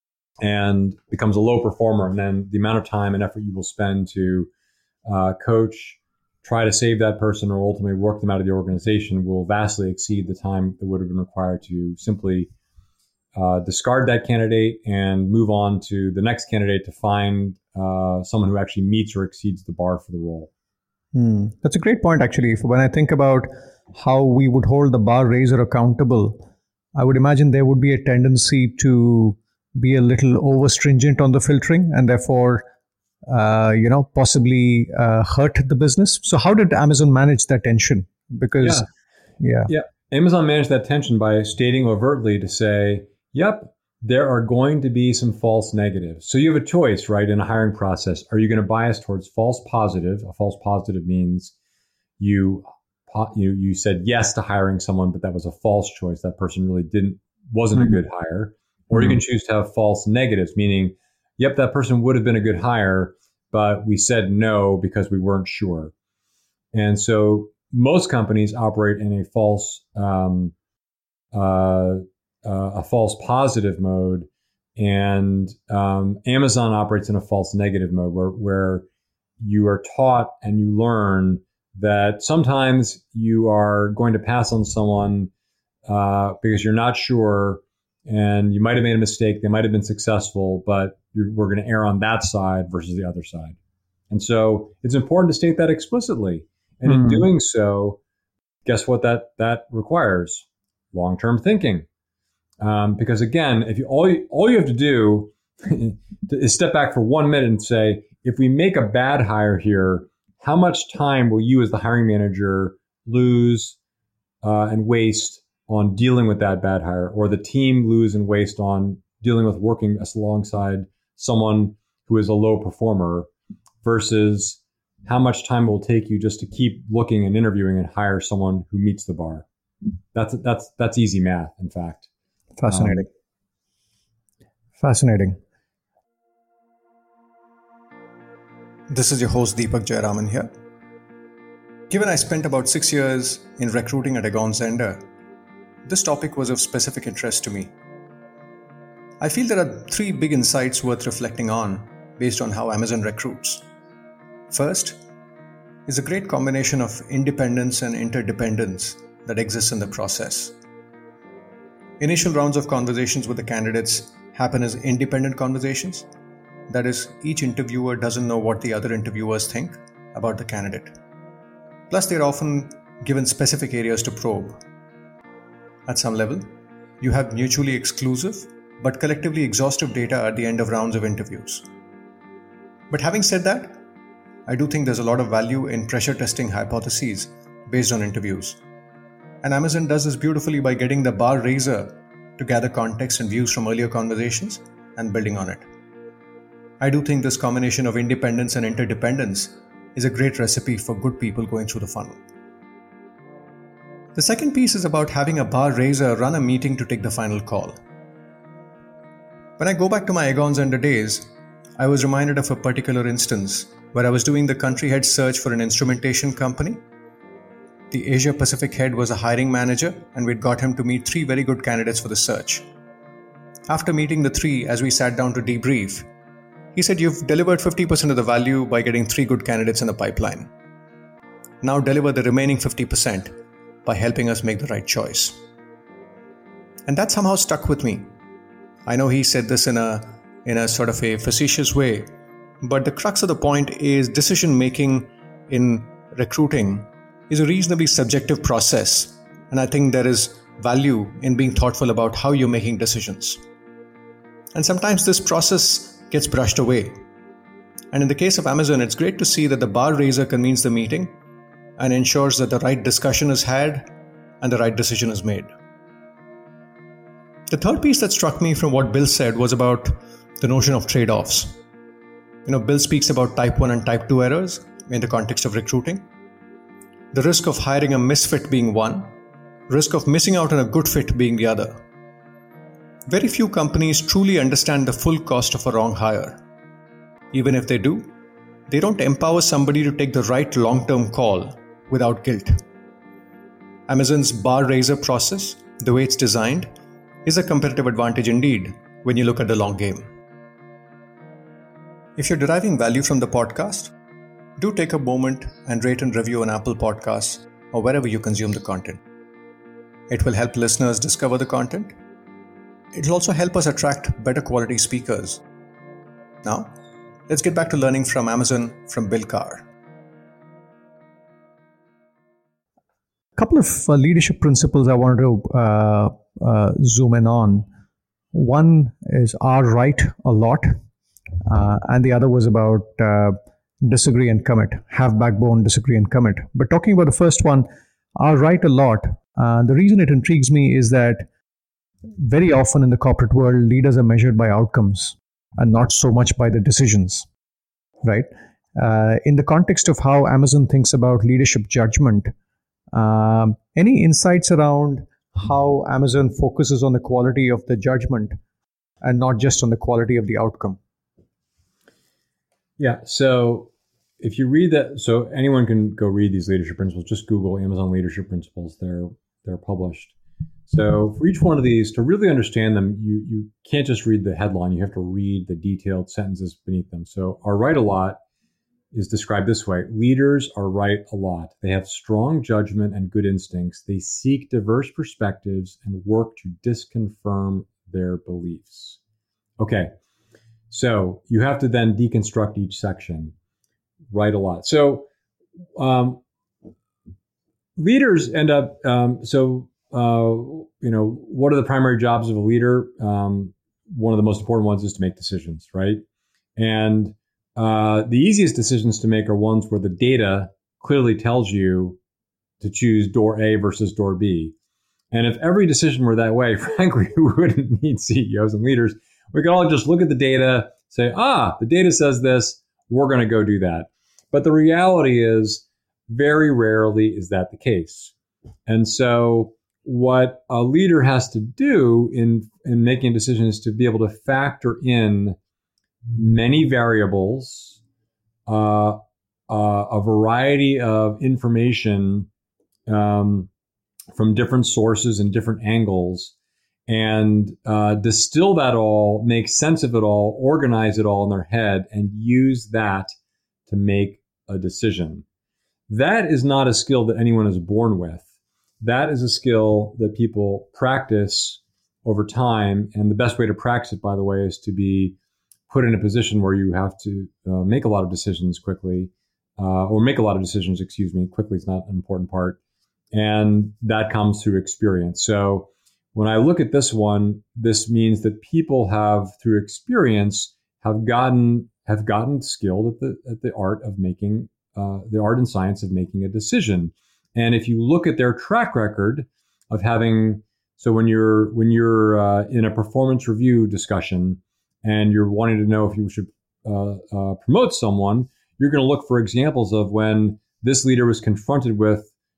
and becomes a low performer. And then the amount of time and effort you will spend to uh, coach, try to save that person, or ultimately work them out of the organization will vastly exceed the time that would have been required to simply uh, discard that candidate and move on to the next candidate to find uh, someone who actually meets or exceeds the bar for the role. Hmm. That's a great point, actually. When I think about how we would hold the bar raiser accountable, I would imagine there would be a tendency to be a little over stringent on the filtering and therefore, uh, you know, possibly uh, hurt the business. So how did Amazon manage that tension? Because, yeah. yeah. Yeah. Amazon managed that tension by stating overtly to say, yep, there are going to be some false negatives. So you have a choice, right, in a hiring process. Are you going to bias towards false positive? A false positive means you you you said yes to hiring someone, but that was a false choice. That person really didn't wasn't mm-hmm. a good hire. Or mm-hmm. you can choose to have false negatives, meaning, yep, that person would have been a good hire, but we said no because we weren't sure. And so most companies operate in a false um, uh, Uh, a false positive mode, and um, Amazon operates in a false negative mode where, where you are taught and you learn that sometimes you are going to pass on someone uh, because you're not sure and you might have made a mistake, they might have been successful, but you're, we're going to err on that side versus the other side. And so it's important to state that explicitly. And mm-hmm. in doing so, guess what that, that requires? Long-term thinking. Um, because again, if you all you, all you have to do is step back for one minute and say, if we make a bad hire here, how much time will you as the hiring manager lose uh, and waste on dealing with that bad hire, or the team lose and waste on dealing with working alongside someone who is a low performer, versus how much time it will take you just to keep looking and interviewing and hire someone who meets the bar? That's that's that's easy math, in fact. Fascinating. Um, Fascinating. This is your host, Deepak Jayaraman here. Given I spent about six years in recruiting at Egon Zehnder, this topic was of specific interest to me. I feel there are three big insights worth reflecting on based on how Amazon recruits. First is a great combination of independence and interdependence that exists in the process. Initial rounds of conversations with the candidates happen as independent conversations. That is, each interviewer doesn't know what the other interviewers think about the candidate. Plus, they're often given specific areas to probe. At some level, you have mutually exclusive but collectively exhaustive data at the end of rounds of interviews. But having said that, I do think there's a lot of value in pressure testing hypotheses based on interviews. And Amazon does this beautifully by getting the bar raiser to gather context and views from earlier conversations and building on it. I do think this combination of independence and interdependence is a great recipe for good people going through the funnel. The second piece is about having a bar raiser run a meeting to take the final call. When I go back to my Egon's Under days, I was reminded of a particular instance where I was doing the country head search for an instrumentation company. The Asia Pacific head was a hiring manager, and we'd got him to meet three very good candidates for the search. After meeting the three, as we sat down to debrief, he said, "You've delivered fifty percent of the value by getting three good candidates in the pipeline. Now deliver the remaining fifty percent by helping us make the right choice." And that somehow stuck with me. I know he said this in a in a sort of a facetious way, but the crux of the point is decision making in recruiting is a reasonably subjective process, and I think there is value in being thoughtful about how you're making decisions. And sometimes this process gets brushed away. And in the case of Amazon, it's great to see that the bar raiser convenes the meeting and ensures that the right discussion is had and the right decision is made. The third piece that struck me from what Bill said was about the notion of trade-offs. You know, Bill speaks about type one and type two errors in the context of recruiting. The risk of hiring a misfit being one, risk of missing out on a good fit being the other. Very few companies truly understand the full cost of a wrong hire. Even if they do, they don't empower somebody to take the right long-term call without guilt. Amazon's bar raiser process, the way it's designed, is a competitive advantage indeed when you look at the long game. If you're deriving value from the podcast, do take a moment and rate and review on Apple Podcasts or wherever you consume the content. It will help listeners discover the content. It will also help us attract better quality speakers. Now, let's get back to learning from Amazon from Bill Carr. A couple of uh, leadership principles I wanted to uh, uh, zoom in on. One is R right a lot, uh, and the other was about uh, disagree and commit, have backbone, disagree and commit. But talking about the first one, R right a lot, uh, the reason it intrigues me is that very often in the corporate world, leaders are measured by outcomes and not so much by the decisions, right? Uh, in the context of how Amazon thinks about leadership judgment, um, any insights around how Amazon focuses on the quality of the judgment and not just on the quality of the outcome? Yeah. So if you read that, so anyone can go read these leadership principles. Just Google Amazon leadership principles. They're they're published. So for each one of these, to really understand them, you you can't just read the headline. You have to read the detailed sentences beneath them. So our right a lot is described this way. Leaders are right a lot. They have strong judgment and good instincts. They seek diverse perspectives and work to disconfirm their beliefs. Okay. So you have to then deconstruct each section. Right a lot. So um, leaders end up, um, so, uh, you know, what are the primary jobs of a leader? Um, one of the most important ones is to make decisions, right? And uh, the easiest decisions to make are ones where the data clearly tells you to choose door A versus door B. And if every decision were that way, frankly, we wouldn't need C E Os and leaders. We could all just look at the data, say, ah, the data says this, we're going to go do that. But the reality is, very rarely is that the case. And so what a leader has to do in, in making a decision is to be able to factor in many variables, uh, uh, a variety of information um, from different sources and different angles, and uh, distill that all, make sense of it all, organize it all in their head, and use that to make a decision. That is not a skill that anyone is born with. That is a skill that people practice over time. And the best way to practice it, by the way, is to be put in a position where you have to uh, make a lot of decisions quickly, uh, or make a lot of decisions, excuse me, quickly is not an important part. And that comes through experience. So when I look at this one, this means that people have, through experience, have gotten have gotten skilled at the at the art of making uh, the art and science of making a decision. And if you look at their track record of having, so when you're when you're uh, in a performance review discussion and you're wanting to know if you should uh, uh, promote someone, you're going to look for examples of when this leader was confronted with,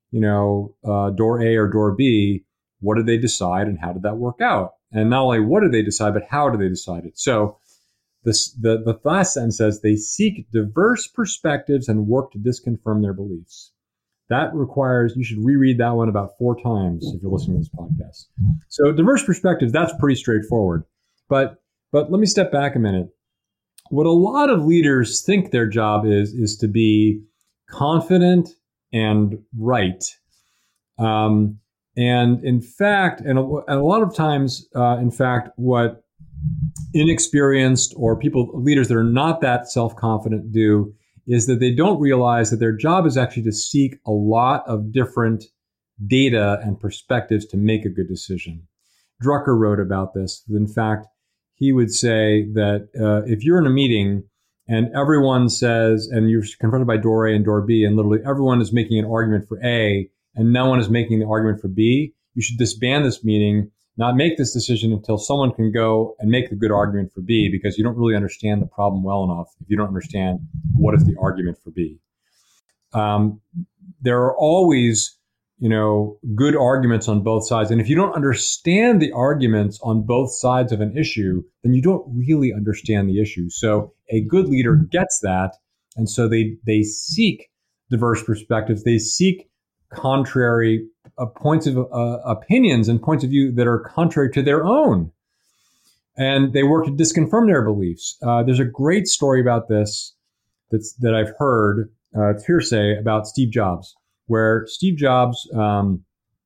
you know, uh, door A or door B, what did they decide and how did that work out? And not only what did they decide, but how did they decide it? So this, the, the last sentence says they seek diverse perspectives and work to disconfirm their beliefs. That requires, you should reread that one about four times if you're listening to this podcast. So diverse perspectives, that's pretty straightforward. But but let me step back a minute. What a lot of leaders think their job is, is to be confident and right. Um, and in fact, and a, and a lot of times, uh, in fact, what inexperienced or people, leaders that are not that self-confident do is that they don't realize that their job is actually to seek a lot of different data and perspectives to make a good decision. Drucker wrote about this. In fact, he would say that uh, if you're in a meeting and everyone says, and you're confronted by door A and door B, and literally everyone is making an argument for A and no one is making the argument for B, you should disband this meeting, not make this decision until someone can go and make the good argument for B, because you don't really understand the problem well enough if you don't understand what is the argument for B. Um, there are always, you know, good arguments on both sides. And if you don't understand the arguments on both sides of an issue, then you don't really understand the issue. So a good leader gets that. And so they, they seek diverse perspectives. They seek contrary uh, points of uh, opinions and points of view that are contrary to their own. And they work to disconfirm their beliefs. Uh, there's a great story about this that's, that I've heard, uh, it's hearsay, about Steve Jobs, where Steve Jobs, um,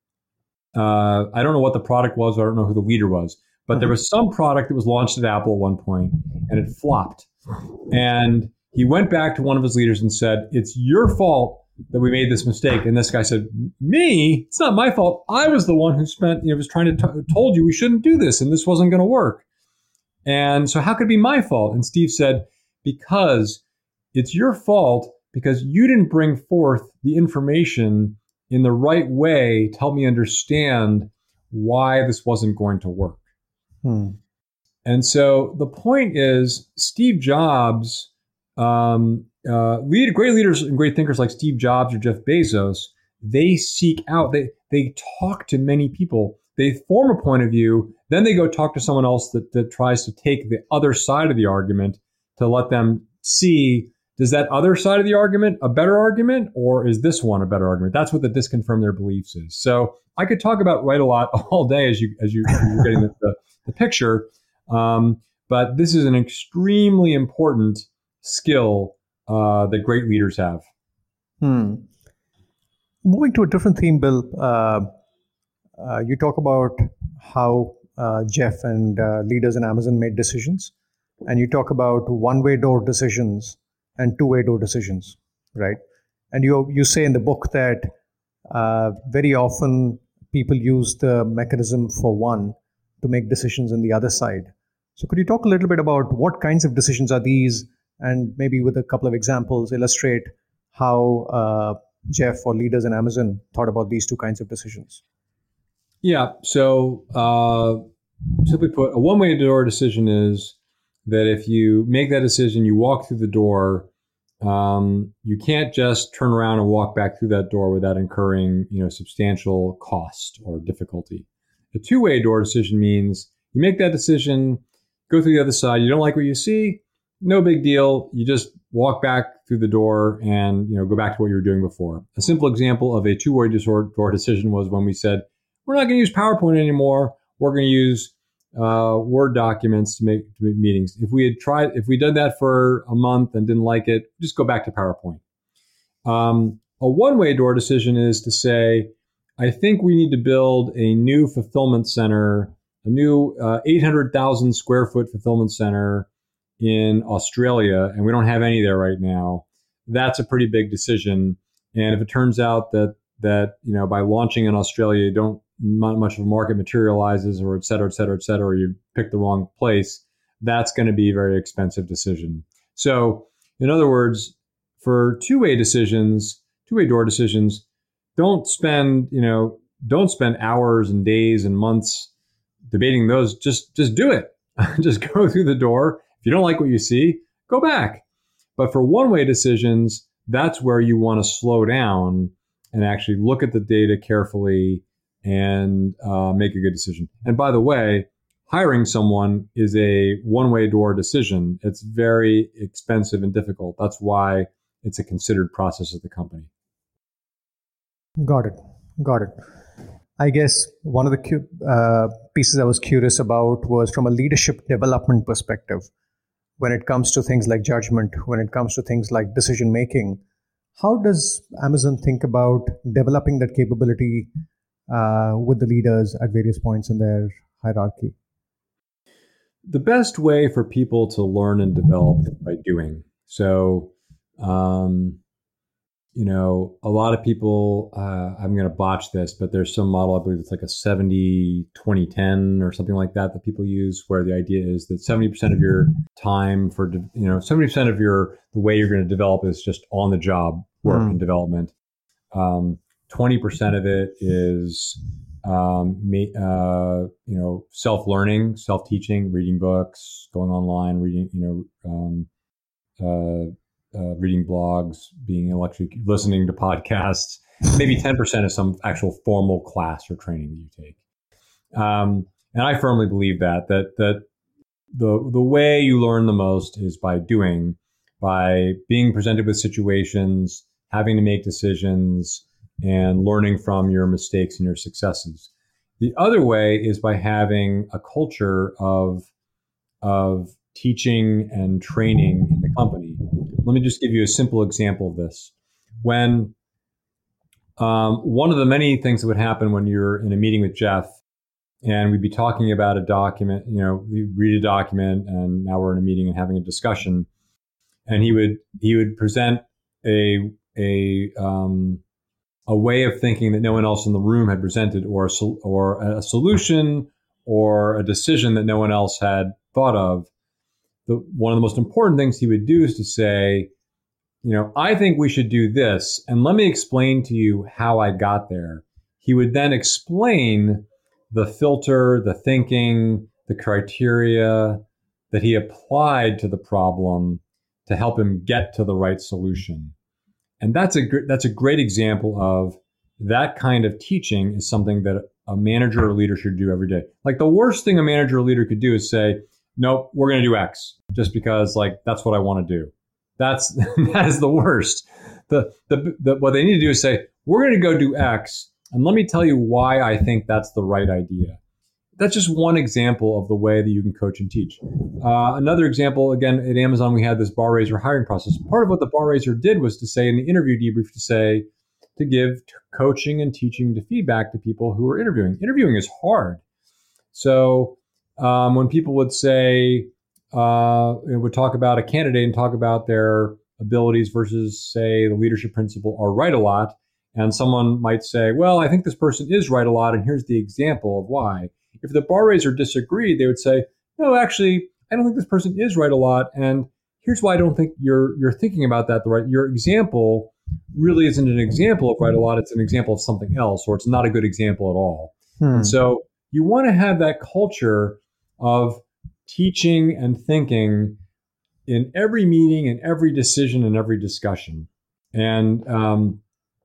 uh, I don't know what the product was, I don't know who the leader was, but mm-hmm. there was some product that was launched at Apple at one point, and it flopped. And he went back to one of his leaders and said, "It's your fault that we made this mistake." And this guy said, "Me? It's not my fault. I was the one who spent, you know, was trying to t- told you we shouldn't do this, and this wasn't going to work. And so how could it be my fault?" And Steve said, "Because it's your fault because you didn't bring forth the information in the right way to help me understand why this wasn't going to work." Hmm. And so the point is, Steve Jobs, um, uh, lead, great leaders and great thinkers like Steve Jobs or Jeff Bezos, they seek out, they they talk to many people. They form a point of view, then they go talk to someone else that, that tries to take the other side of the argument to let them see, does that other side of the argument a better argument, or is this one a better argument? That's what the disconfirm their beliefs is. So I could talk about right a lot all day as you as you as you're getting the, the, the picture, um, but this is an extremely important skill uh, that great leaders have. Hmm. Moving to a different theme, Bill. Uh, uh, you talk about how uh, Jeff and uh, leaders in Amazon made decisions, and you talk about one-way door decisions and two-way door decisions, right? And you you say in the book that uh, very often people use the mechanism for one to make decisions on the other side. So could you talk a little bit about what kinds of decisions are these, and maybe with a couple of examples illustrate how uh, Jeff or leaders in Amazon thought about these two kinds of decisions? Yeah. So uh, simply put, a one-way door decision is that if you make that decision, you walk through the door, um, you can't just turn around and walk back through that door without incurring, you know, substantial cost or difficulty. A two-way door decision means you make that decision, go through the other side. You don't like what you see, no big deal. You just walk back through the door and, you know, go back to what you were doing before. A simple example of a two-way door decision was when we said, we're not going to use PowerPoint anymore. We're going to use uh, Word documents to make, to make meetings. If we had tried, if we did that for a month and didn't like it, just go back to PowerPoint. Um, a one-way door decision is to say, I think we need to build a new fulfillment center, a new uh, eight hundred thousand square foot fulfillment center in Australia, and we don't have any there right now. That's a pretty big decision. And if it turns out that, that, you know, by launching in Australia, you don't, not much of a market materializes, or et cetera, et cetera, et cetera, or you pick the wrong place, that's going to be a very expensive decision. So in other words, for two-way decisions, two-way door decisions, don't spend, you know, don't spend hours and days and months debating those. Just, just do it. Just go through the door. If you don't like what you see, go back. But for one-way decisions, that's where you want to slow down and actually look at the data carefully and uh, make a good decision. And by the way, hiring someone is a one-way door decision. It's very expensive and difficult. That's why it's a considered process at the company. Got it. Got it. I guess one of the cu- uh, pieces I was curious about was from a leadership development perspective. When it comes to things like judgment, when it comes to things like decision making, how does Amazon think about developing that capability uh, with the leaders at various points in their hierarchy? The best way for people to learn and develop is by doing. So, um, you know, a lot of people, uh, I'm going to botch this, but there's some model, I believe it's like a seventy twenty ten or something like that that people use, where the idea is that seventy percent of your time for, de- you know, seventy percent of your, the way you're going to develop is just on the job work mm. and development. Um, twenty percent of it is, um, ma- uh, you know, self-learning, self-teaching, reading books, going online, reading, you know, um, uh, Uh, reading blogs, being electric, listening to podcasts. Maybe ten percent is some actual formal class or training that you take. Um, and I firmly believe that, that, that the, the way you learn the most is by doing, by being presented with situations, having to make decisions, and learning from your mistakes and your successes. The other way is by having a culture of, of teaching and training in the company. Let me just give you a simple example of this. When um, one of the many things that would happen when you're in a meeting with Jeff and we'd be talking about a document, you know, we read a document and now we're in a meeting and having a discussion, and he would he would present a a um, a way of thinking that no one else in the room had presented, or a, or a solution or a decision that no one else had thought of. The, one of the most important things he would do is to say, you know, I think we should do this, and let me explain to you how I got there. He would then explain the filter, the thinking, the criteria that he applied to the problem to help him get to the right solution. And that's a that's a great example of that kind of teaching is something that a manager or leader should do every day. Like, the worst thing a manager or leader could do is say, nope, we're going to do X just because, like, that's what I want to do. That's, that is the worst. The, the, the, what they need to do is say, we're going to go do X, and let me tell you why I think that's the right idea. That's just one example of the way that you can coach and teach. Uh, another example, again, at Amazon, we had this bar raiser hiring process. Part of what the bar raiser did was to say in the interview debrief to say, to give t- coaching and teaching to feedback to people who are interviewing. Interviewing is hard. So, Um, when people would say, uh, would talk about a candidate and talk about their abilities versus, say, the leadership principle or right a lot, and someone might say, well, I think this person is right a lot, and here's the example of why. If the bar raiser disagreed, they would say, no, actually, I don't think this person is right a lot, and here's why I don't think you're you're thinking about that the right. Your example really isn't an example of right a lot; it's an example of something else, or it's not a good example at all. Hmm. And so you want to have that culture of teaching and thinking in every meeting and every decision and every discussion. And um,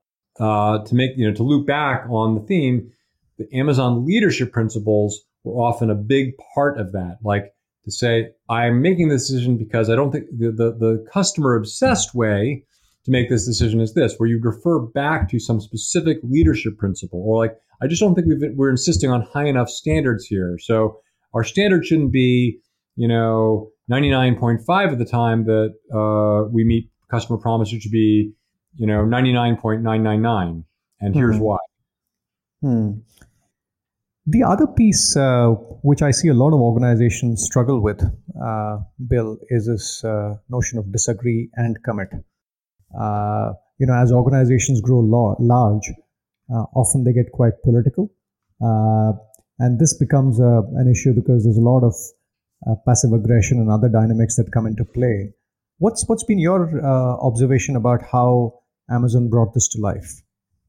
uh, to make, you know, to loop back on the theme, the Amazon leadership principles were often a big part of that. Like to say, I'm making this decision because I don't think the, the, the customer obsessed way to make this decision is this, where you refer back to some specific leadership principle, or like, I just don't think we've, we're insisting on high enough standards here. So our standard shouldn't be, you know, ninety-nine point five of the time that uh, we meet customer promise. It should be, you know, ninety-nine point nine nine nine. And here's hmm. why. Hmm. The other piece, uh, which I see a lot of organizations struggle with, uh, Bill, is this uh, notion of disagree and commit. Uh, you know, as organizations grow lo- large, uh, often they get quite political. Uh, And this becomes a, an issue because there's a lot of uh, passive aggression and other dynamics that come into play. What's what's been your uh, observation about how Amazon brought this to life?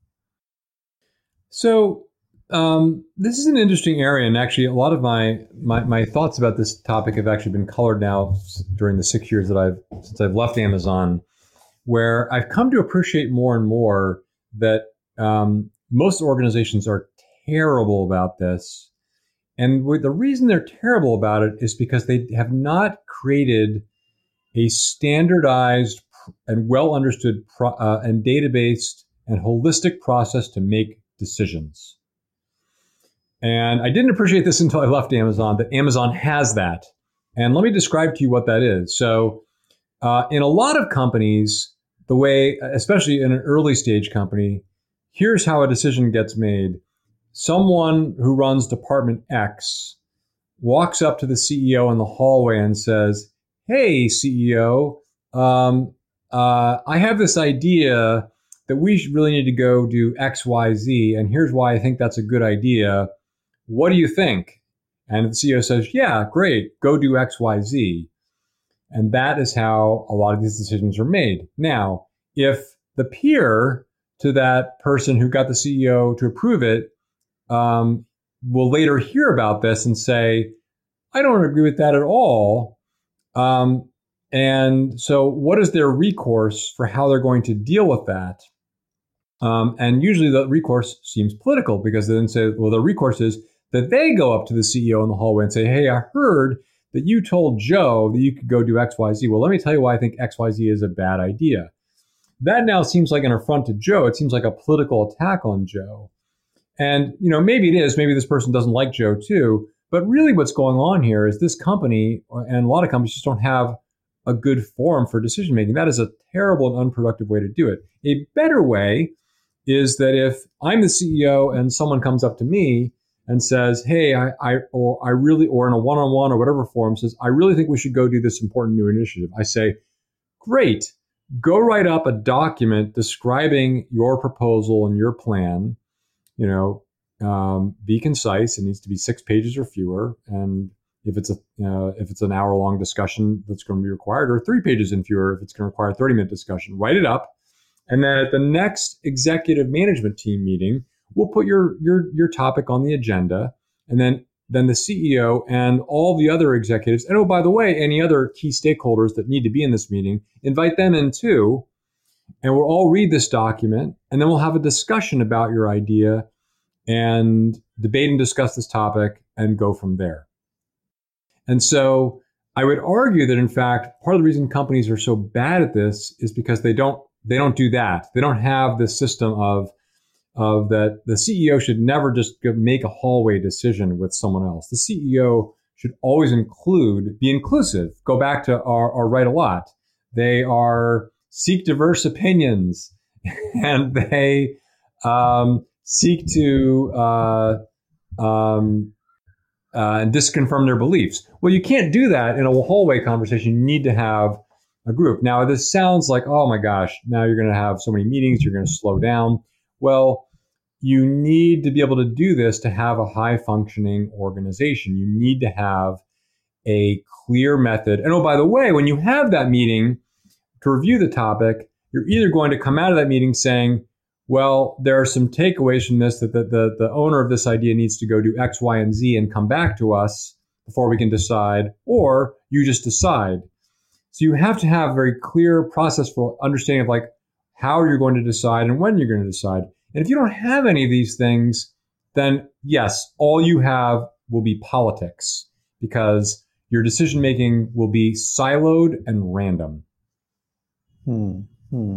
So um, this is an interesting area, and actually, a lot of my, my my thoughts about this topic have actually been colored now during the six years that I've since I've left Amazon, where I've come to appreciate more and more that um, most organizations are terrible about this. And the reason they're terrible about it is because they have not created a standardized and well understood pro- uh, and database and holistic process to make decisions. And I didn't appreciate this until I left Amazon, that Amazon has that. And let me describe to you what that is. So uh, in a lot of companies, the way, especially in an early stage company, here's how a decision gets made. Someone who runs department X walks up to the C E O in the hallway and says, "Hey, C E O, um, uh, I have this idea that we really need to go do X, Y, Z, and here's why I think that's a good idea. What do you think?" And the C E O says, "Yeah, great, go do X, Y, Z." And that is how a lot of these decisions are made. Now, if the peer to that person who got the C E O to approve it um, will later hear about this and say, "I don't agree with that at all." Um, and so what is their recourse for how they're going to deal with that? Um, and usually the recourse seems political, because they then say, well, the recourse is that they go up to the C E O in the hallway and say, "Hey, I heard that you told Joe that you could go do X, Y, Z. Well, let me tell you why I think X, Y, Z is a bad idea." That now seems like an affront to Joe. It seems like a political attack on Joe. And, you know, maybe it is. Maybe this person doesn't like Joe too. But really what's going on here is this company, and a lot of companies, just don't have a good forum for decision making. That is a terrible and unproductive way to do it. A better way is that if I'm the C E O and someone comes up to me and says, "Hey, I, I, or I really," or in a one-on-one or whatever forum says, "I really think we should go do this important new initiative." I say, "Great, go write up a document describing your proposal and your plan. You know, um, be concise. It needs to be six pages or fewer. And if it's a, uh, if it's an hour-long discussion that's going to be required, or three pages and fewer if it's going to require a thirty-minute discussion, write it up. And then at the next executive management team meeting, we'll put your your your topic on the agenda, and then then the C E O and all the other executives, and oh, by the way, any other key stakeholders that need to be in this meeting, invite them in too, and we'll all read this document, and then we'll have a discussion about your idea and debate and discuss this topic and go from there." And so I would argue that, in fact, part of the reason companies are so bad at this is because they don't they don't do that. They don't have this system of of that the C E O should never just make a hallway decision with someone else. The C E O should always include, be inclusive. Go back to our, our Write a Lot. They are seek diverse opinions, and they um, seek to uh, um, uh, and disconfirm their beliefs. Well, you can't do that in a hallway conversation. You need to have a group. Now, this sounds like, oh my gosh, now you're going to have so many meetings, you're going to slow down. Well, you need to be able to do this to have a high functioning organization. You need to have a clear method. And oh, by the way, when you have that meeting to review the topic, you're either going to come out of that meeting saying, well, there are some takeaways from this, that the, the, the owner of this idea needs to go do X, Y, and Z and come back to us before we can decide, or you just decide. So you have to have a very clear process for understanding of like how you're going to decide and when you're going to decide. And if you don't have any of these things, then yes, all you have will be politics, because your decision making will be siloed and random. Hmm. Hmm.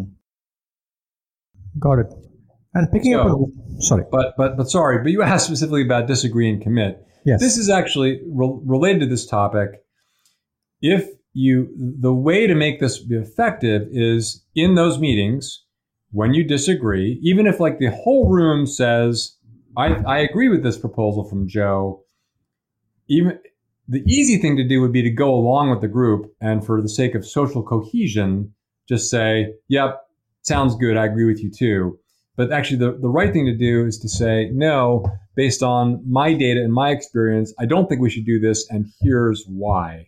Got it. And picking so, up on, sorry. But, but, but sorry, but you asked specifically about disagree and commit. Yes. This is actually re- related to this topic. If you, the way to make this be effective is in those meetings, when you disagree, even if like the whole room says, I, I agree with this proposal from Joe, even the easy thing to do would be to go along with the group and for the sake of social cohesion, just say, yep, sounds good. I agree with you too. But actually the, the right thing to do is to say, no, based on my data and my experience, I don't think we should do this. And here's why.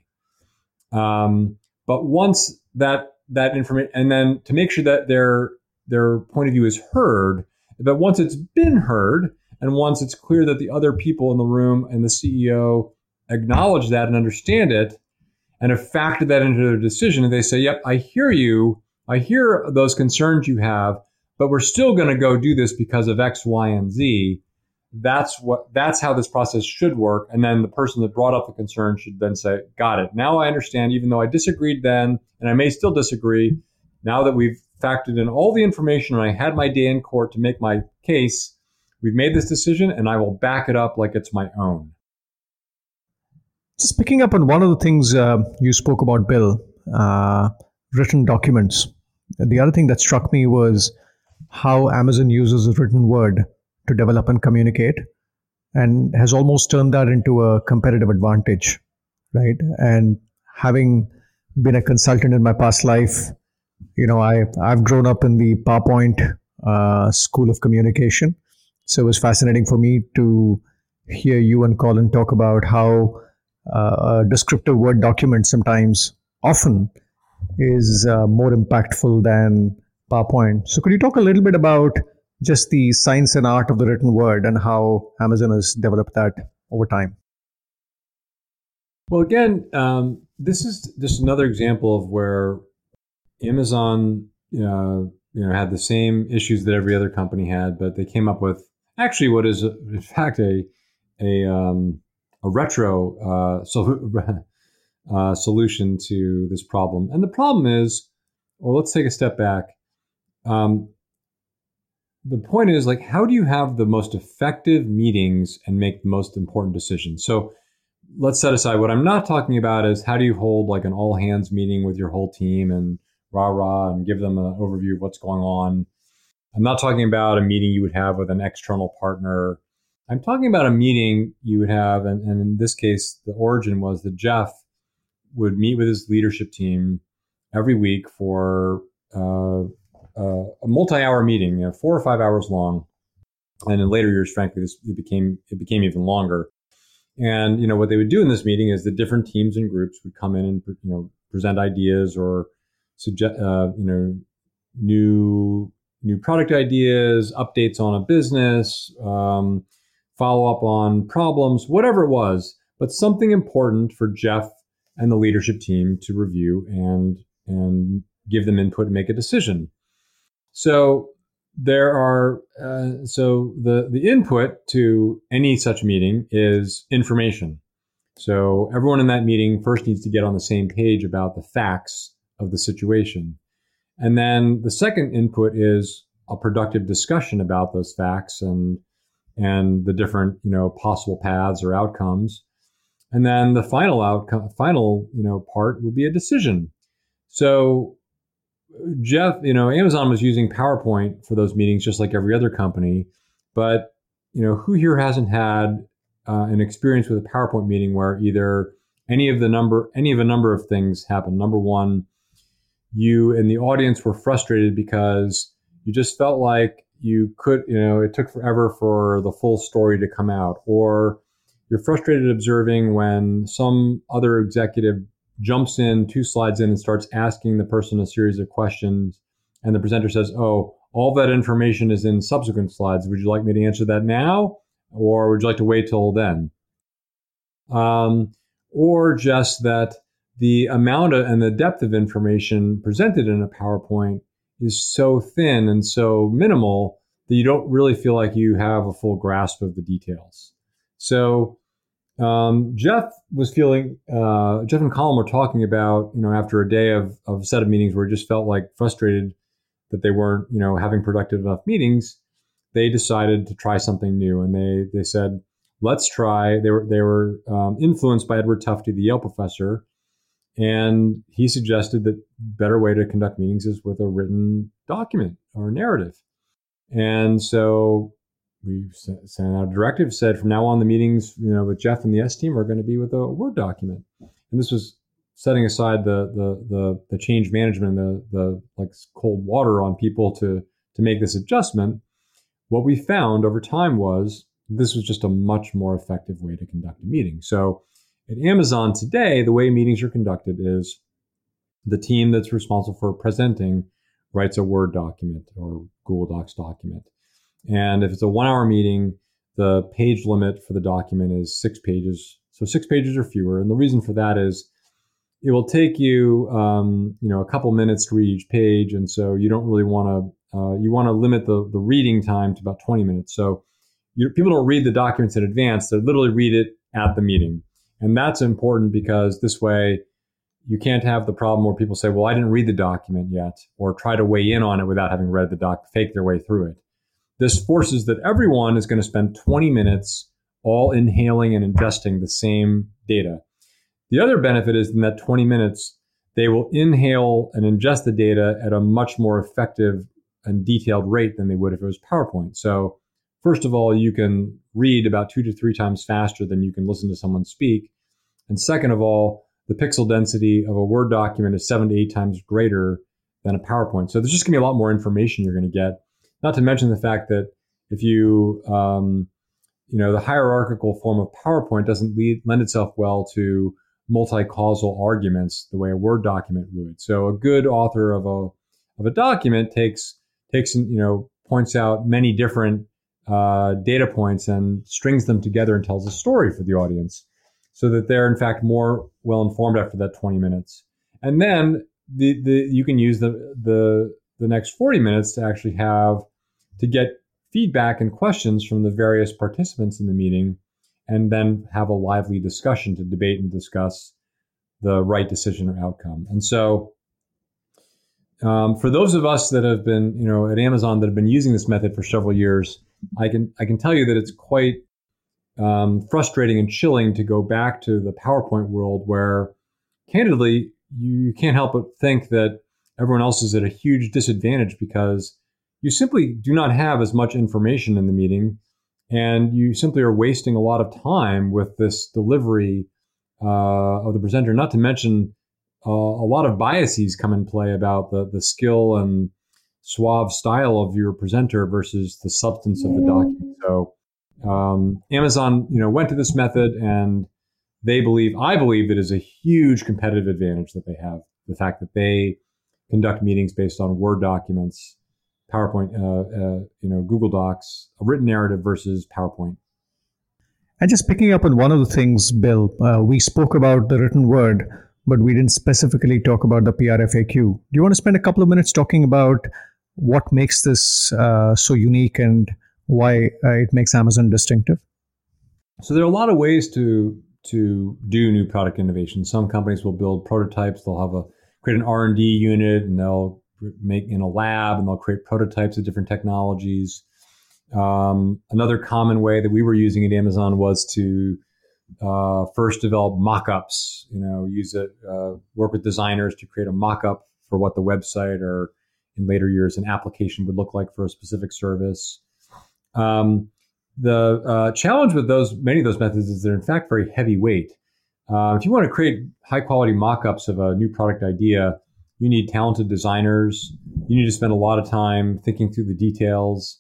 Um, but once that, that information, and then to make sure that their, their point of view is heard, but once it's been heard, and once it's clear that the other people in the room and the C E O acknowledge that and understand it, and have factored that into their decision, and they say, yep, I hear you. I hear those concerns you have, but we're still going to go do this because of X, Y, and Z. That's what, that's how this process should work. And then the person that brought up the concern should then say, got it. Now I understand, even though I disagreed then, and I may still disagree, now that we've factored in all the information and I had my day in court to make my case, we've made this decision and I will back it up like it's my own. Just picking up on one of the things uh, you spoke about, Bill, uh, written documents. The other thing that struck me was how Amazon uses the written word to develop and communicate, and has almost turned that into a competitive advantage, right? And having been a consultant in my past life, you know, I, I've grown up in the PowerPoint uh, school of communication. So it was fascinating for me to hear you and Colin talk about how uh, a descriptive Word document sometimes, often, is uh, more impactful than PowerPoint. So could you talk a little bit about just the science and art of the written word and how Amazon has developed that over time? Well, again, um, this is just another example of where Amazon, uh, you know, had the same issues that every other company had, but they came up with actually what is, in fact, a a um, a retro uh, so, uh, solution to this problem. And the problem is, or let's take a step back. Um, The point is, like, how do you have the most effective meetings and make the most important decisions? So let's set aside what I'm not talking about is how do you hold like an all hands meeting with your whole team and rah, rah, and give them an overview of what's going on. I'm not talking about a meeting you would have with an external partner. I'm talking about a meeting you would have, and, and in this case, the origin was that Jeff would meet with his leadership team every week for uh, Uh, a multi-hour meeting, you know, four or five hours long, and in later years, frankly, this it became it became even longer. And you know what they would do in this meeting is the different teams and groups would come in and you know present ideas or suggest uh, you know new new product ideas, updates on a business, um, follow up on problems, whatever it was, but something important for Jeff and the leadership team to review and and give them input and make a decision. So there are, uh, so the, the input to any such meeting is information. So everyone in that meeting first needs to get on the same page about the facts of the situation. And then the second input is a productive discussion about those facts and, and the different, you know, possible paths or outcomes. And then the final outcome, final, you know, part would be a decision. So Jeff, you know, Amazon was using PowerPoint for those meetings just like every other company. But, you know, who here hasn't had uh, an experience with a PowerPoint meeting where either any of the number, any of a number of things happened? Number one, you and the audience were frustrated because you just felt like you could, you know, it took forever for the full story to come out. Or you're frustrated observing when some other executive jumps in two slides in and starts asking the person a series of questions. And the presenter says, oh, all that information is in subsequent slides. Would you like me to answer that now? Or would you like to wait till then? Um, or just that the amount of, and the depth of information presented in a PowerPoint is so thin and so minimal that you don't really feel like you have a full grasp of the details. So Um, Jeff was feeling, uh, Jeff and Colin were talking about, you know, after a day of, of a set of meetings where it just felt like frustrated that they weren't, you know, having productive enough meetings, they decided to try something new. And they, they said, let's try, they were, they were um, influenced by Edward Tufte, the Yale professor. And he suggested that better way to conduct meetings is with a written document or narrative. And so we sent out a directive, said from now on the meetings, you know, with Jeff and the S team are going to be with a Word document. And this was setting aside the the the, the change management, the the like cold water on people to to make this adjustment. What we found over time was this was just a much more effective way to conduct a meeting. So at Amazon today, the way meetings are conducted is the team that's responsible for presenting writes a Word document or Google Docs document. And if it's a one hour meeting, the page limit for the document is six pages. So six pages or fewer. And the reason for that is it will take you, um, you know, a couple minutes to read each page. And so you don't really want to uh, you want to limit the, the reading time to about twenty minutes. So you, people don't read the documents in advance. They literally read it at the meeting. And that's important because this way you can't have the problem where people say, well, I didn't read the document yet, or try to weigh in on it without having read the doc, fake their way through it. This forces that everyone is going to spend twenty minutes all inhaling and ingesting the same data. The other benefit is in that twenty minutes, they will inhale and ingest the data at a much more effective and detailed rate than they would if it was PowerPoint. So first of all, you can read about two to three times faster than you can listen to someone speak. And second of all, the pixel density of a Word document is seven to eight times greater than a PowerPoint. So there's just going to be a lot more information you're going to get. Not to mention the fact that if you, um, you know, the hierarchical form of PowerPoint doesn't lead, lend itself well to multi-causal arguments the way a Word document would. So a good author of a of a document takes takes you know points out many different uh, data points and strings them together and tells a story for the audience, so that they're in fact more well informed after that twenty minutes. And then the the you can use the the the next forty minutes to actually have to get feedback and questions from the various participants in the meeting, and then have a lively discussion to debate and discuss the right decision or outcome. And so um, for those of us that have been, you know, at Amazon that have been using this method for several years, I can I can tell you that it's quite um, frustrating and chilling to go back to the PowerPoint world where, candidly, you can't help but think that everyone else is at a huge disadvantage because you simply do not have as much information in the meeting. And you simply are wasting a lot of time with this delivery uh, of the presenter, not to mention uh, a lot of biases come in play about the, the skill and suave style of your presenter versus the substance of the document. So um, Amazon, you know, went to this method, and they believe, I believe it is a huge competitive advantage that they have. The fact that they conduct meetings based on Word documents, PowerPoint, uh, uh, you know, Google Docs, a written narrative versus PowerPoint. And just picking up on one of the things, Bill, uh, we spoke about the written word, but we didn't specifically talk about the P R F A Q. Do you want to spend a couple of minutes talking about what makes this uh, so unique and why uh, it makes Amazon distinctive? So there are a lot of ways to to do new product innovation. Some companies will build prototypes. They'll have a create an R and D unit, and they'll make in a lab, and they'll create prototypes of different technologies. Um, another common way that we were using at Amazon was to uh, first develop mock-ups, you know, use it, uh, work with designers to create a mock-up for what the website or in later years an application would look like for a specific service. Um, the uh, challenge with those, many of those methods is they're in fact very heavyweight. Uh, if you want to create high-quality mock-ups of a new product idea, you need talented designers. You need to spend a lot of time thinking through the details.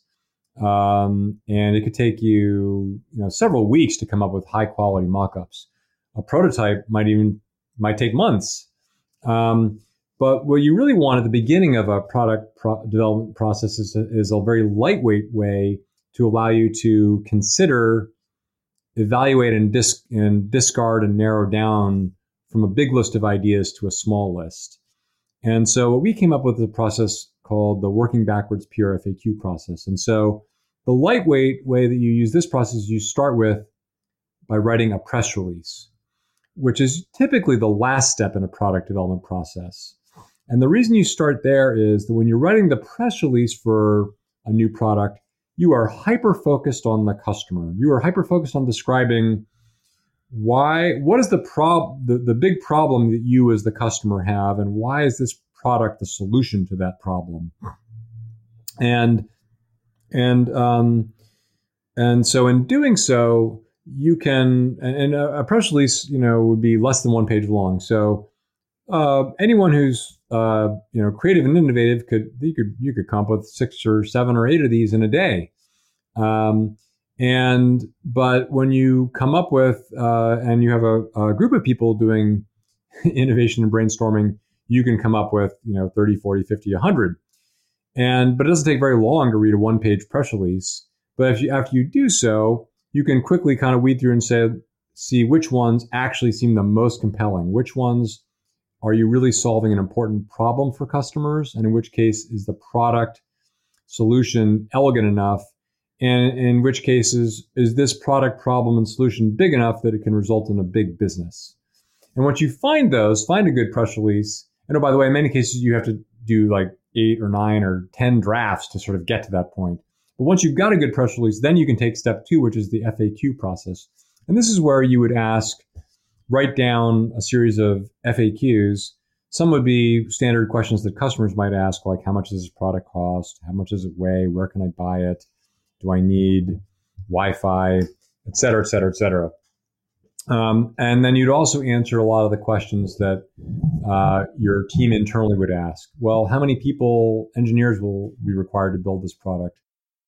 Um, and it could take you, you know, several weeks to come up with high quality mock-ups. A prototype might even, might take months. Um, but what you really want at the beginning of a product pro- development process is, is a very lightweight way to allow you to consider, evaluate and, dis- and discard and narrow down from a big list of ideas to a small list. And so what we came up with is a process called the working backwards P R F A Q process. And so the lightweight way that you use this process is you start with by writing a press release, which is typically the last step in a product development process. And the reason you start there is that when you're writing the press release for a new product, you are hyper-focused on the customer. You are hyper-focused on describing why, what is the prob, the, the big problem that you as the customer have, and why is this product the solution to that problem? And and um, and so in doing so, you can, and a, a press release, you know, would be less than one page long. So uh, anyone who's uh, you know creative and innovative could you could you could come up with six or seven or eight of these in a day. Um, And, but when you come up with, uh, and you have a, a group of people doing innovation and brainstorming, you can come up with, you know, thirty, forty, fifty, one hundred. And, but it doesn't take very long to read a one page press release. But if you, after you do so, you can quickly kind of weed through and say, see which ones actually seem the most compelling. Which ones are you really solving an important problem for customers? And in which case is the product solution elegant enough? And in which cases, is this product problem and solution big enough that it can result in a big business? And once you find those, find a good press release. And oh, by the way, in many cases, you have to do like eight or nine or ten drafts to sort of get to that point. But once you've got a good press release, then you can take step two, which is the F A Q process. And this is where you would ask, write down a series of F A Qs. Some would be standard questions that customers might ask, like how much does this product cost? How much does it weigh? Where can I buy it? Do I need Wi-Fi, et cetera, et cetera, et cetera. Um, and then you'd also answer a lot of the questions that uh, your team internally would ask. Well, how many people, engineers will be required to build this product?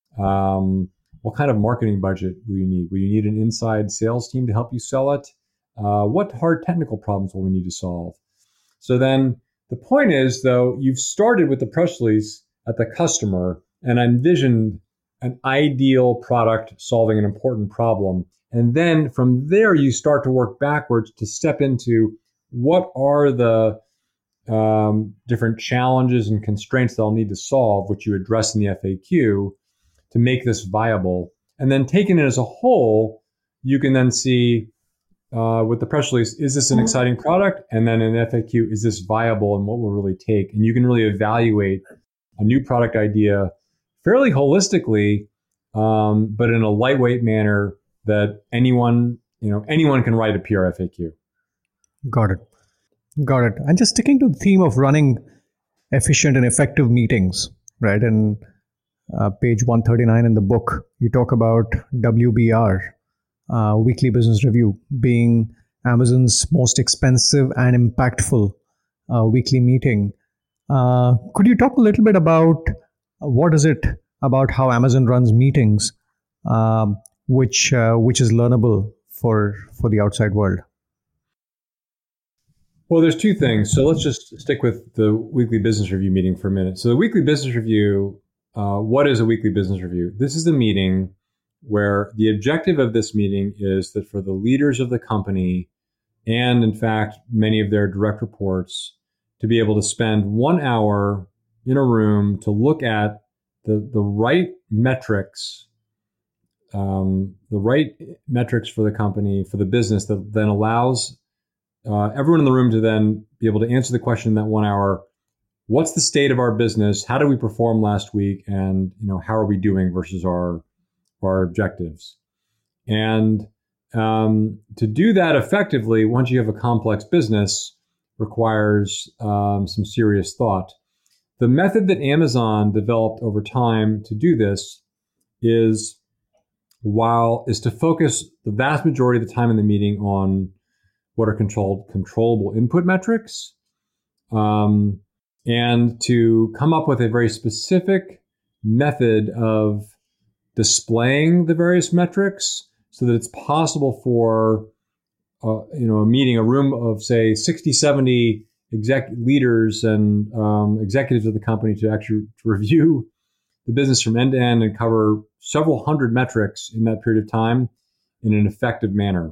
Um, what kind of marketing budget will you need? Will you need an inside sales team to help you sell it? Uh, what hard technical problems will we need to solve? So then the point is, though, you've started with the press release at the customer and envisioned an ideal product solving an important problem. And then from there, you start to work backwards to step into what are the um, different challenges and constraints they'll need to solve, which you address in the F A Q to make this viable. And then taking it as a whole, you can then see uh, with the press release, is this an exciting product? And then in the F A Q, is this viable and what will really take? And you can really evaluate a new product idea fairly holistically, um, but in a lightweight manner that anyone, you know, anyone can write a P R F A Q. Got it. Got it. And just sticking to the theme of running efficient and effective meetings, right? And uh, page one thirty-nine in the book, you talk about W B R, uh, Weekly Business Review, being Amazon's most expensive and impactful uh, weekly meeting. Uh, could you talk a little bit about what is it about how Amazon runs meetings, um, which uh, which is learnable for for the outside world? Well, there's two things. So let's just stick with the weekly business review meeting for a minute. So the weekly business review, uh, what is a weekly business review? This is a meeting where the objective of this meeting is that for the leaders of the company and, in fact, many of their direct reports to be able to spend one hour in a room to look at the, the right metrics, um, the right metrics for the company, for the business that then allows uh, everyone in the room to then be able to answer the question in that one hour, what's the state of our business? How did we perform last week? And, you know, how are we doing versus our, our objectives? And um, to do that effectively, once you have a complex business, requires um, some serious thought. The method that Amazon developed over time to do this is while is to focus the vast majority of the time in the meeting on what are controlled controllable input metrics, um, and to come up with a very specific method of displaying the various metrics so that it's possible for uh, you know a meeting, a room of say sixty, seventy exec leaders and um, executives of the company to actually to review the business from end to end and cover several hundred metrics in that period of time in an effective manner.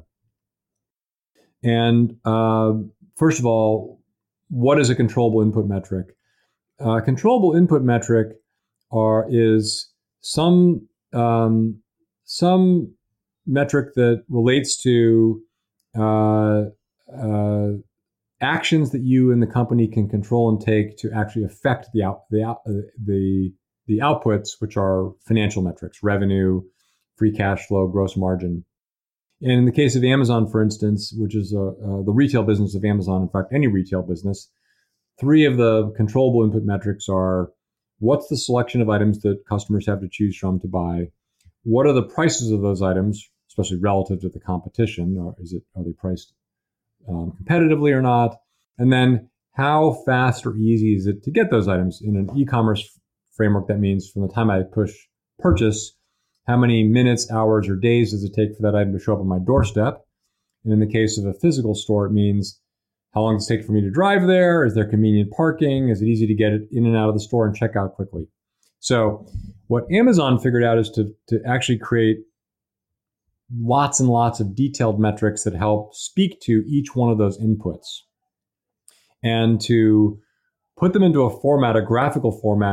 And uh, first of all, what is a controllable input metric? Uh, controllable input metric are is some um, some metric that relates to uh, uh, actions that you and the company can control and take to actually affect the out, the out, uh, the the outputs, which are financial metrics: revenue, free cash flow, gross margin. And in the case of Amazon, for instance, which is uh, uh, the retail business of Amazon, in fact, any retail business, three of the controllable input metrics are: what's the selection of items that customers have to choose from to buy? What are the prices of those items, especially relative to the competition? Or is it are they priced um, competitively or not? And then how fast or easy is it to get those items? In an e-commerce framework, that means from the time I push purchase, how many minutes, hours, or days does it take for that item to show up on my doorstep? And in the case of a physical store, it means how long does it take for me to drive there? Is there convenient parking? Is it easy to get it in and out of the store and check out quickly? So what Amazon figured out is to, to actually create lots and lots of detailed metrics that help speak to each one of those inputs and to put them into a format, a graphical format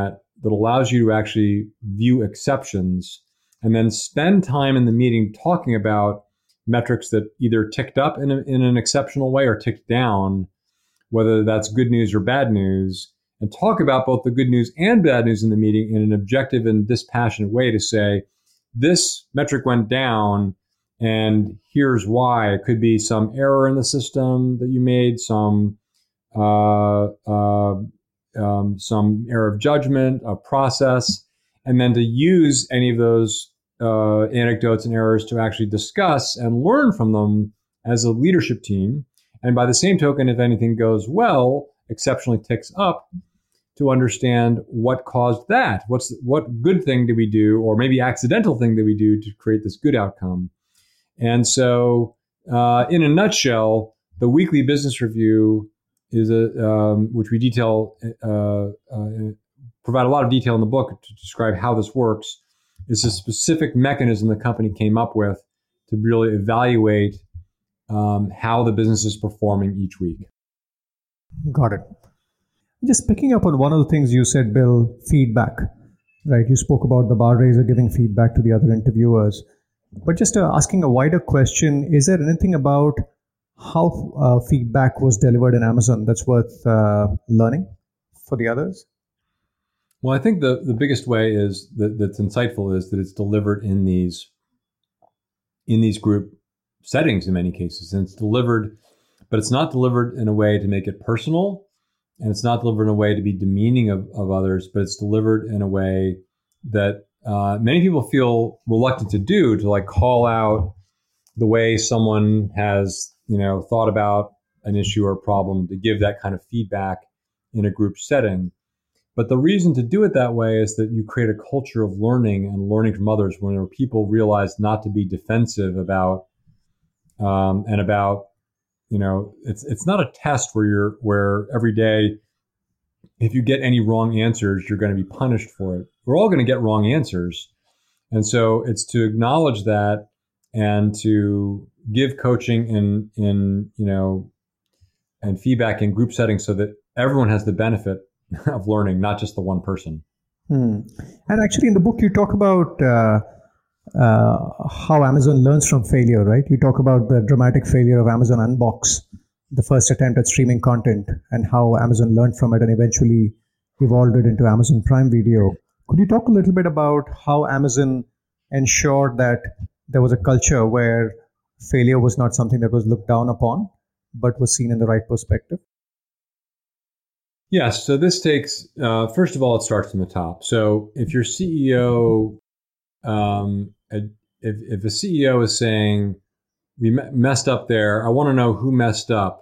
that allows you to actually view exceptions and then spend time in the meeting talking about metrics that either ticked up in, a, in an exceptional way or ticked down, whether that's good news or bad news, and talk about both the good news and bad news in the meeting in an objective and dispassionate way to say, this metric went down and here's why. It could be some error in the system that you made, some uh, uh, um, some error of judgment, a process, and then to use any of those uh, anecdotes and errors to actually discuss and learn from them as a leadership team. And by the same token, if anything goes well, exceptionally ticks up, to understand what caused that. What's what good thing did we do, or maybe accidental thing did we do to create this good outcome? And so, uh, in a nutshell, the weekly business review is a um, which we detail, uh, uh, provide a lot of detail in the book to describe how this works. Is a specific mechanism the company came up with to really evaluate um, how the business is performing each week. Got it. Just picking up on one of the things you said, Bill, feedback, right? You spoke about the bar raiser giving feedback to the other interviewers. But just uh, asking a wider question, is there anything about how uh, feedback was delivered in Amazon that's worth uh, learning for the others? Well, I think the, the biggest way is that, that's insightful is that it's delivered in these in these group settings in many cases. And it's delivered, but it's not delivered in a way to make it personal. And it's not delivered in a way to be demeaning of, of others, but it's delivered in a way that uh, many people feel reluctant to do, to like call out the way someone has, you know, thought about an issue or problem, to give that kind of feedback in a group setting. But the reason to do it that way is that you create a culture of learning and learning from others, when people realize not to be defensive about um, and about. You know, it's it's not a test where you're where every day, if you get any wrong answers, you're going to be punished for it. We're all going to get wrong answers. And so it's to acknowledge that and to give coaching in, in you know, and feedback in group settings so that everyone has the benefit of learning, not just the one person. Hmm. And actually in the book, you talk about uh, uh, how Amazon learns from failure, right? You talk about the dramatic failure of Amazon Unbox, the first attempt at streaming content, and how Amazon learned from it and eventually evolved it into Amazon Prime Video. Could you talk a little bit about how Amazon ensured that there was a culture where failure was not something that was looked down upon, but was seen in the right perspective? Yes. So this takes, uh, first of all, it starts from the top. So if your C E O, um, if, if a C E O is saying, we messed up there, I want to know who messed up.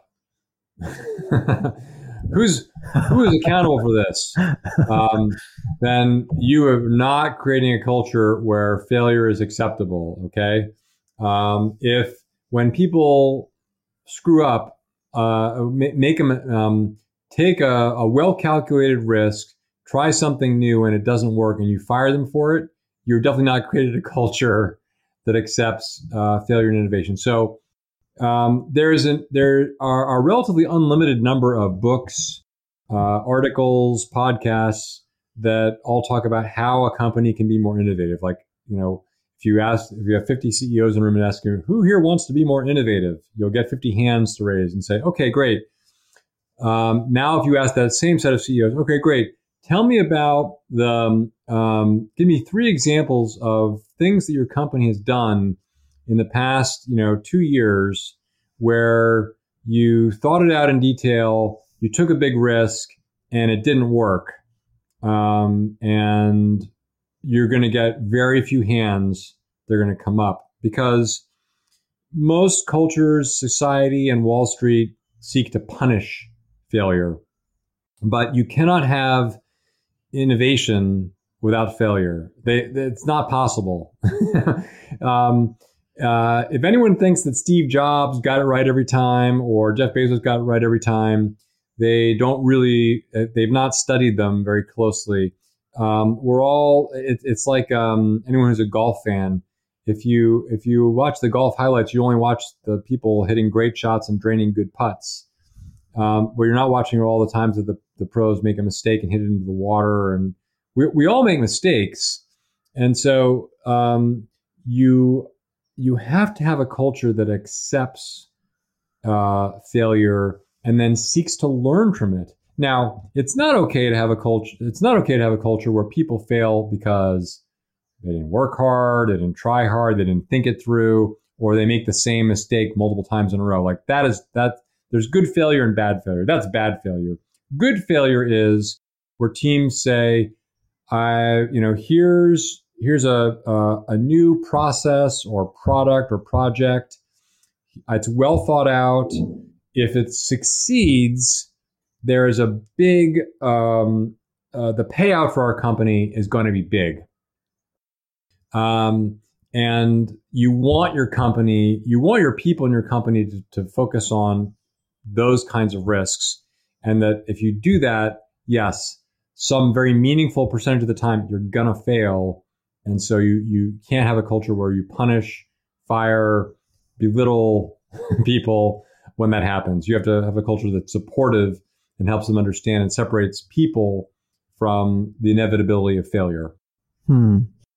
Who's who is accountable for this? Um, then you are not creating a culture where failure is acceptable. Okay. Um, if when people screw up, uh, make them um, take a, a well-calculated risk, try something new, and it doesn't work, and you fire them for it, you're definitely not created a culture that accepts uh, failure and innovation. So um, there is an, there are a relatively unlimited number of books, uh, articles, podcasts that all talk about how a company can be more innovative. Like, you know, if you ask, if you have fifty C E Os in a room and ask you, who here wants to be more innovative? You'll get fifty hands to raise and say, okay, great. Um, now, if you ask that same set of C E Os, okay, great. Tell me about the, um, give me three examples of things that your company has done in the past, you know, two years where you thought it out in detail, you took a big risk, and it didn't work. Um, and you're going to get very few hands that are going to come up, because most cultures, society, and Wall Street seek to punish failure. But you cannot have innovation without failure. They, it's not possible. um, uh, if anyone thinks that Steve Jobs got it right every time, or Jeff Bezos got it right every time, they don't really, they've not studied them very closely. Um, we're all, it, it's like um, anyone who's a golf fan. If you if you watch the golf highlights, you only watch the people hitting great shots and draining good putts. Um, where you're not watching all the times that the, the pros make a mistake and hit it into the water, and we we all make mistakes, and so um, you you have to have a culture that accepts uh, failure and then seeks to learn from it. Now, it's not okay to have a culture. It's not okay to have a culture where people fail because they didn't work hard, they didn't try hard, they didn't think it through, or they make the same mistake multiple times in a row. Like that is that. There's good failure and bad failure. That's bad failure. Good failure is where teams say, "I, you know, here's here's a a, a new process or product or project. It's well thought out. If it succeeds, there is a big um, uh, the payout for our company is going to be big." Um, and you want your company, you want your people in your company to, to focus on those kinds of risks. And that if you do that, yes, some very meaningful percentage of the time you're going to fail. And so you, you can't have a culture where you punish, fire, belittle people when that happens. You have to have a culture that's supportive and helps them understand and separates people from the inevitability of failure. Hmm.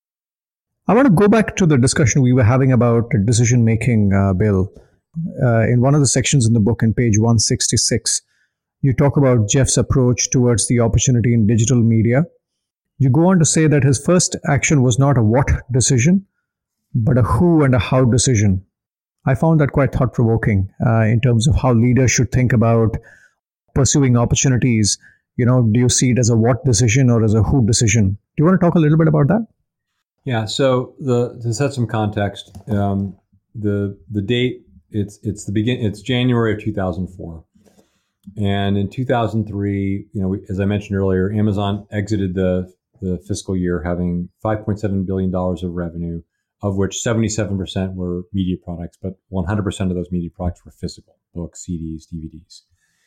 I want to go back to the discussion we were having about decision making, uh, Bill. Uh, in one of the sections in the book, in page one sixty-six, you talk about Jeff's approach towards the opportunity in digital media. You go on to say that his first action was not a what decision, but a who and a how decision. I found that quite thought-provoking uh, in terms of how leaders should think about pursuing opportunities. You know, do you see it as a what decision or as a who decision? Do you want to talk a little bit about that? Yeah. So the to set some context, um, the the date it's it's the begin it's January of two thousand four, and in two thousand three, you know, we, as I mentioned earlier, Amazon exited the the fiscal year having five point seven billion dollars of revenue, of which seventy-seven percent were media products, but one hundred percent of those media products were physical, books, C Ds, D V Ds.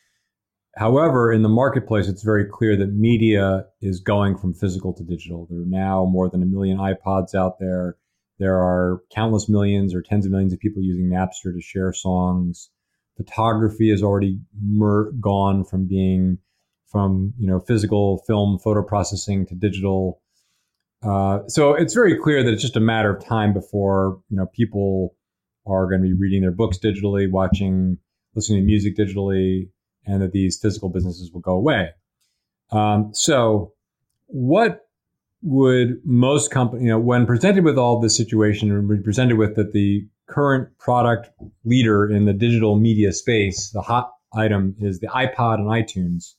However, in the marketplace, it's very clear that media is going from physical to digital. There are now more than a million iPods out there. There are countless millions or tens of millions of people using Napster to share songs. Photography has already mer- gone from being from, you know, physical film photo processing to digital. Uh, so it's very clear that it's just a matter of time before, you know, people are going to be reading their books digitally, watching, listening to music digitally, and that these physical businesses will go away. Um, so what would most companies, you know, when presented with all this situation and presented with that the current product leader in the digital media space, the hot item is the iPod and iTunes,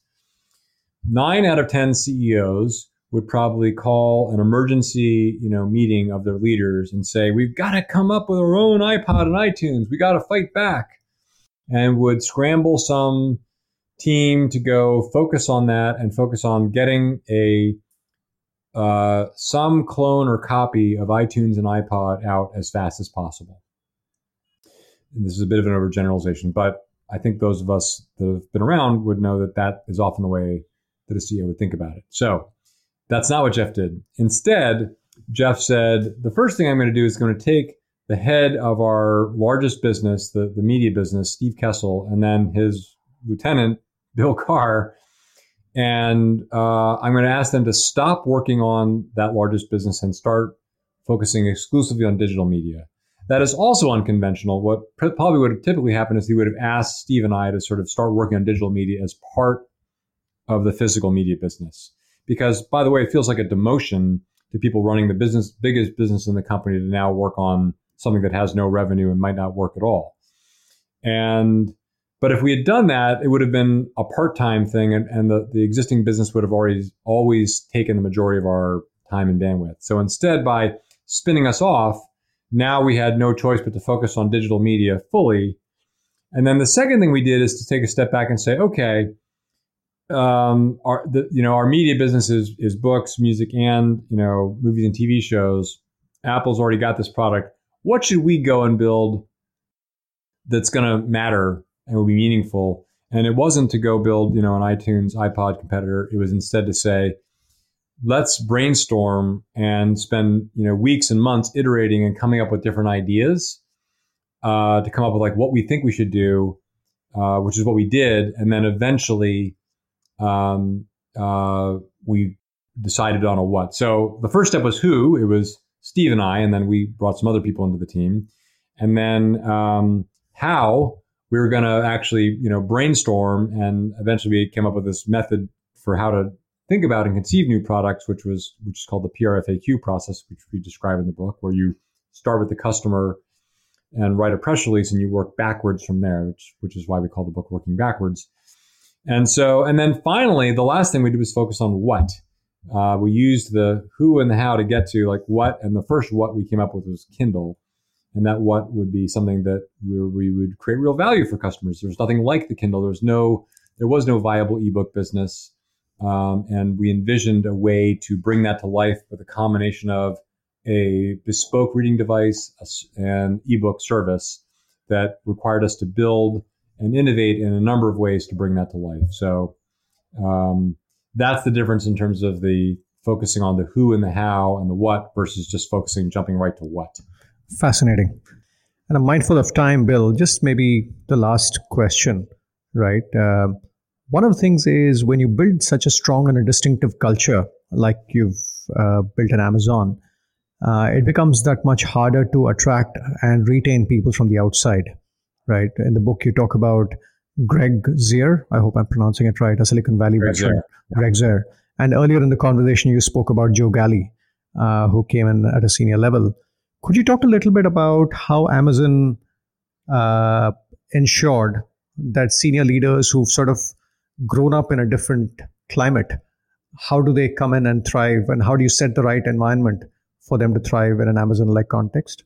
nine out of ten C E Os would probably call an emergency, you know, meeting of their leaders and say, we've got to come up with our own iPod and iTunes. We got to fight back, and would scramble some team to go focus on that and focus on getting a uh, some clone or copy of iTunes and iPod out as fast as possible. And this is a bit of an overgeneralization, but I think those of us that have been around would know that that is often the way that a C E O would think about it. So that's not what Jeff did. Instead, Jeff said, the first thing I'm going to do is going to take the head of our largest business, the, the media business, Steve Kessel, and then his lieutenant, Bill Carr, and uh, I'm going to ask them to stop working on that largest business and start focusing exclusively on digital media. That is also unconventional. What probably would have typically happened is he would have asked Steve and I to sort of start working on digital media as part of the physical media business. Because, by the way, it feels like a demotion to people running the business, biggest business in the company, to now work on something that has no revenue and might not work at all. And But if we had done that, it would have been a part-time thing, and, and the, the existing business would have already always taken the majority of our time and bandwidth. So instead, by spinning us off, now we had no choice but to focus on digital media fully. And then the second thing we did is to take a step back and say, okay, um, our the, you know our media business is, is books, music, and you know movies and T V shows. Apple's already got this product. What should we go and build that's going to matter and will be meaningful? And it wasn't to go build, you know, an iTunes, iPod competitor. It was instead to say, let's brainstorm and spend, you know, weeks and months iterating and coming up with different ideas uh, to come up with like what we think we should do, uh, which is what we did. And then eventually um, uh, we decided on a what. So the first step was who. It was Steve and I, and then we brought some other people into the team. And then um, how we were going to actually, you know, brainstorm, and eventually we came up with this method for how to think about and conceive new products, which was which is called the P R F A Q process, which we describe in the book, where you start with the customer and write a press release, and you work backwards from there, which which is why we call the book Working Backwards. And so, and then finally, the last thing we did was focus on what. Uh, we used the who and the how to get to like what, and the first what we came up with was Kindle, and that what would be something that we, we would create real value for customers. There was nothing like the Kindle. There was no, there was no viable ebook business, um, and we envisioned a way to bring that to life with a combination of a bespoke reading device and ebook service that required us to build and innovate in a number of ways to bring that to life. So um, that's the difference in terms of the focusing on the who and the how and the what versus just focusing, jumping right to what. Fascinating. And I'm mindful of time, Bill. Just maybe the last question, right? Uh, one of the things is when you build such a strong and a distinctive culture, like you've uh, built in Amazon, uh, it becomes that much harder to attract and retain people from the outside, right? In the book, you talk about Greg Zier. I hope I'm pronouncing it right, a Silicon Valley Greg veteran. Zier. Greg Zier. And earlier in the conversation, you spoke about Joe Galley, uh, who came in at a senior level. Could you talk a little bit about how Amazon uh, ensured that senior leaders who've sort of grown up in a different climate, how do they come in and thrive, and how do you set the right environment for them to thrive in an Amazon-like context?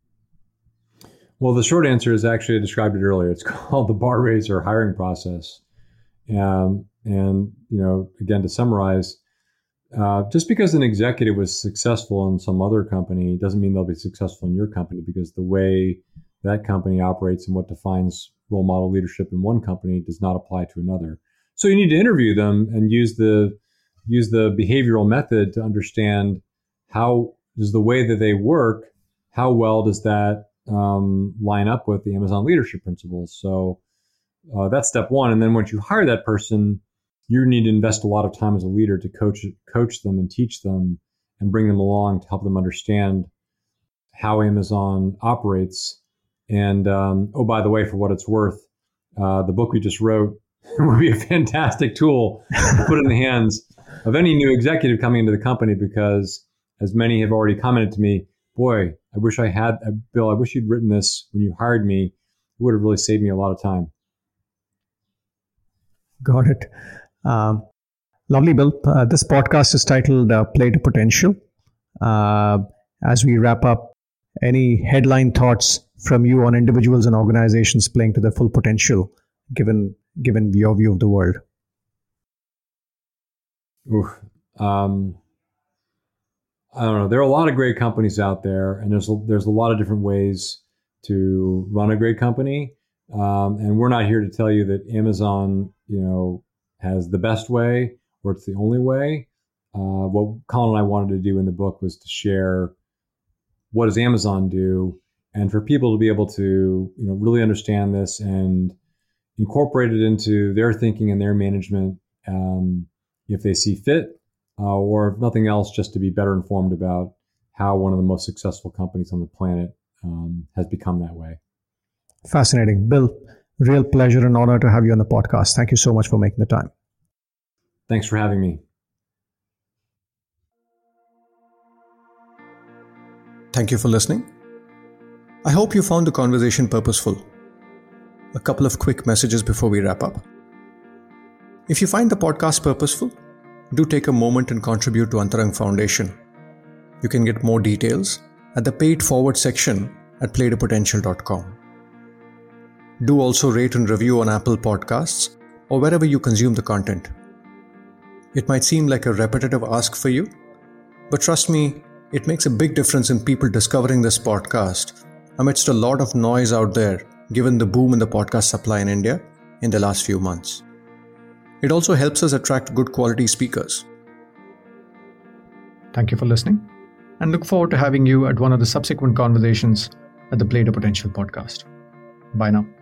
Well, the short answer is actually I described it earlier. It's called the bar raiser hiring process. Um, and, you know, again, to summarize, uh, just because an executive was successful in some other company doesn't mean they'll be successful in your company, because the way that company operates and what defines role model leadership in one company does not apply to another. So you need to interview them and use the use the behavioral method to understand how does the way that they work, how well does that um, line up with the Amazon leadership principles. So uh, that's step one. And then once you hire that person, you need to invest a lot of time as a leader to coach coach them and teach them and bring them along to help them understand how Amazon operates. And um, oh, by the way, for what it's worth, uh, the book we just wrote would be a fantastic tool to put in the hands of any new executive coming into the company, because as many have already commented to me, boy, I wish I had, uh, Bill, I wish you'd written this when you hired me. It would have really saved me a lot of time. Got it. Um, lovely, Bill. Uh, this podcast is titled uh, Play to Potential. Uh, as we wrap up, any headline thoughts from you on individuals and organizations playing to their full potential, given given your view of the world? Oof. Um, I don't know. There are a lot of great companies out there, and there's a, there's a lot of different ways to run a great company. Um, and we're not here to tell you that Amazon, you know, has the best way or it's the only way. Uh, what Colin and I wanted to do in the book was to share what does Amazon do, and for people to be able to, you know, really understand this and incorporate it into their thinking and their management, um, if they see fit, uh, or if nothing else, just to be better informed about how one of the most successful companies on the planet um, has become that way. Fascinating. Bill, real pleasure and honor to have you on the podcast. Thank you so much for making the time. Thanks for having me. Thank you for listening. I hope you found the conversation purposeful. A couple of quick messages before we wrap up. If you find the podcast purposeful, do take a moment and contribute to Antarang Foundation. You can get more details at the paid forward section at play to potential dot com. Do also rate and review on Apple Podcasts or wherever you consume the content. It might seem like a repetitive ask for you, but trust me, it makes a big difference in people discovering this podcast amidst a lot of noise out there, given the boom in the podcast supply in India in the last few months. It also helps us attract good quality speakers. Thank you for listening, and look forward to having you at one of the subsequent conversations at the Play to Potential podcast. Bye now.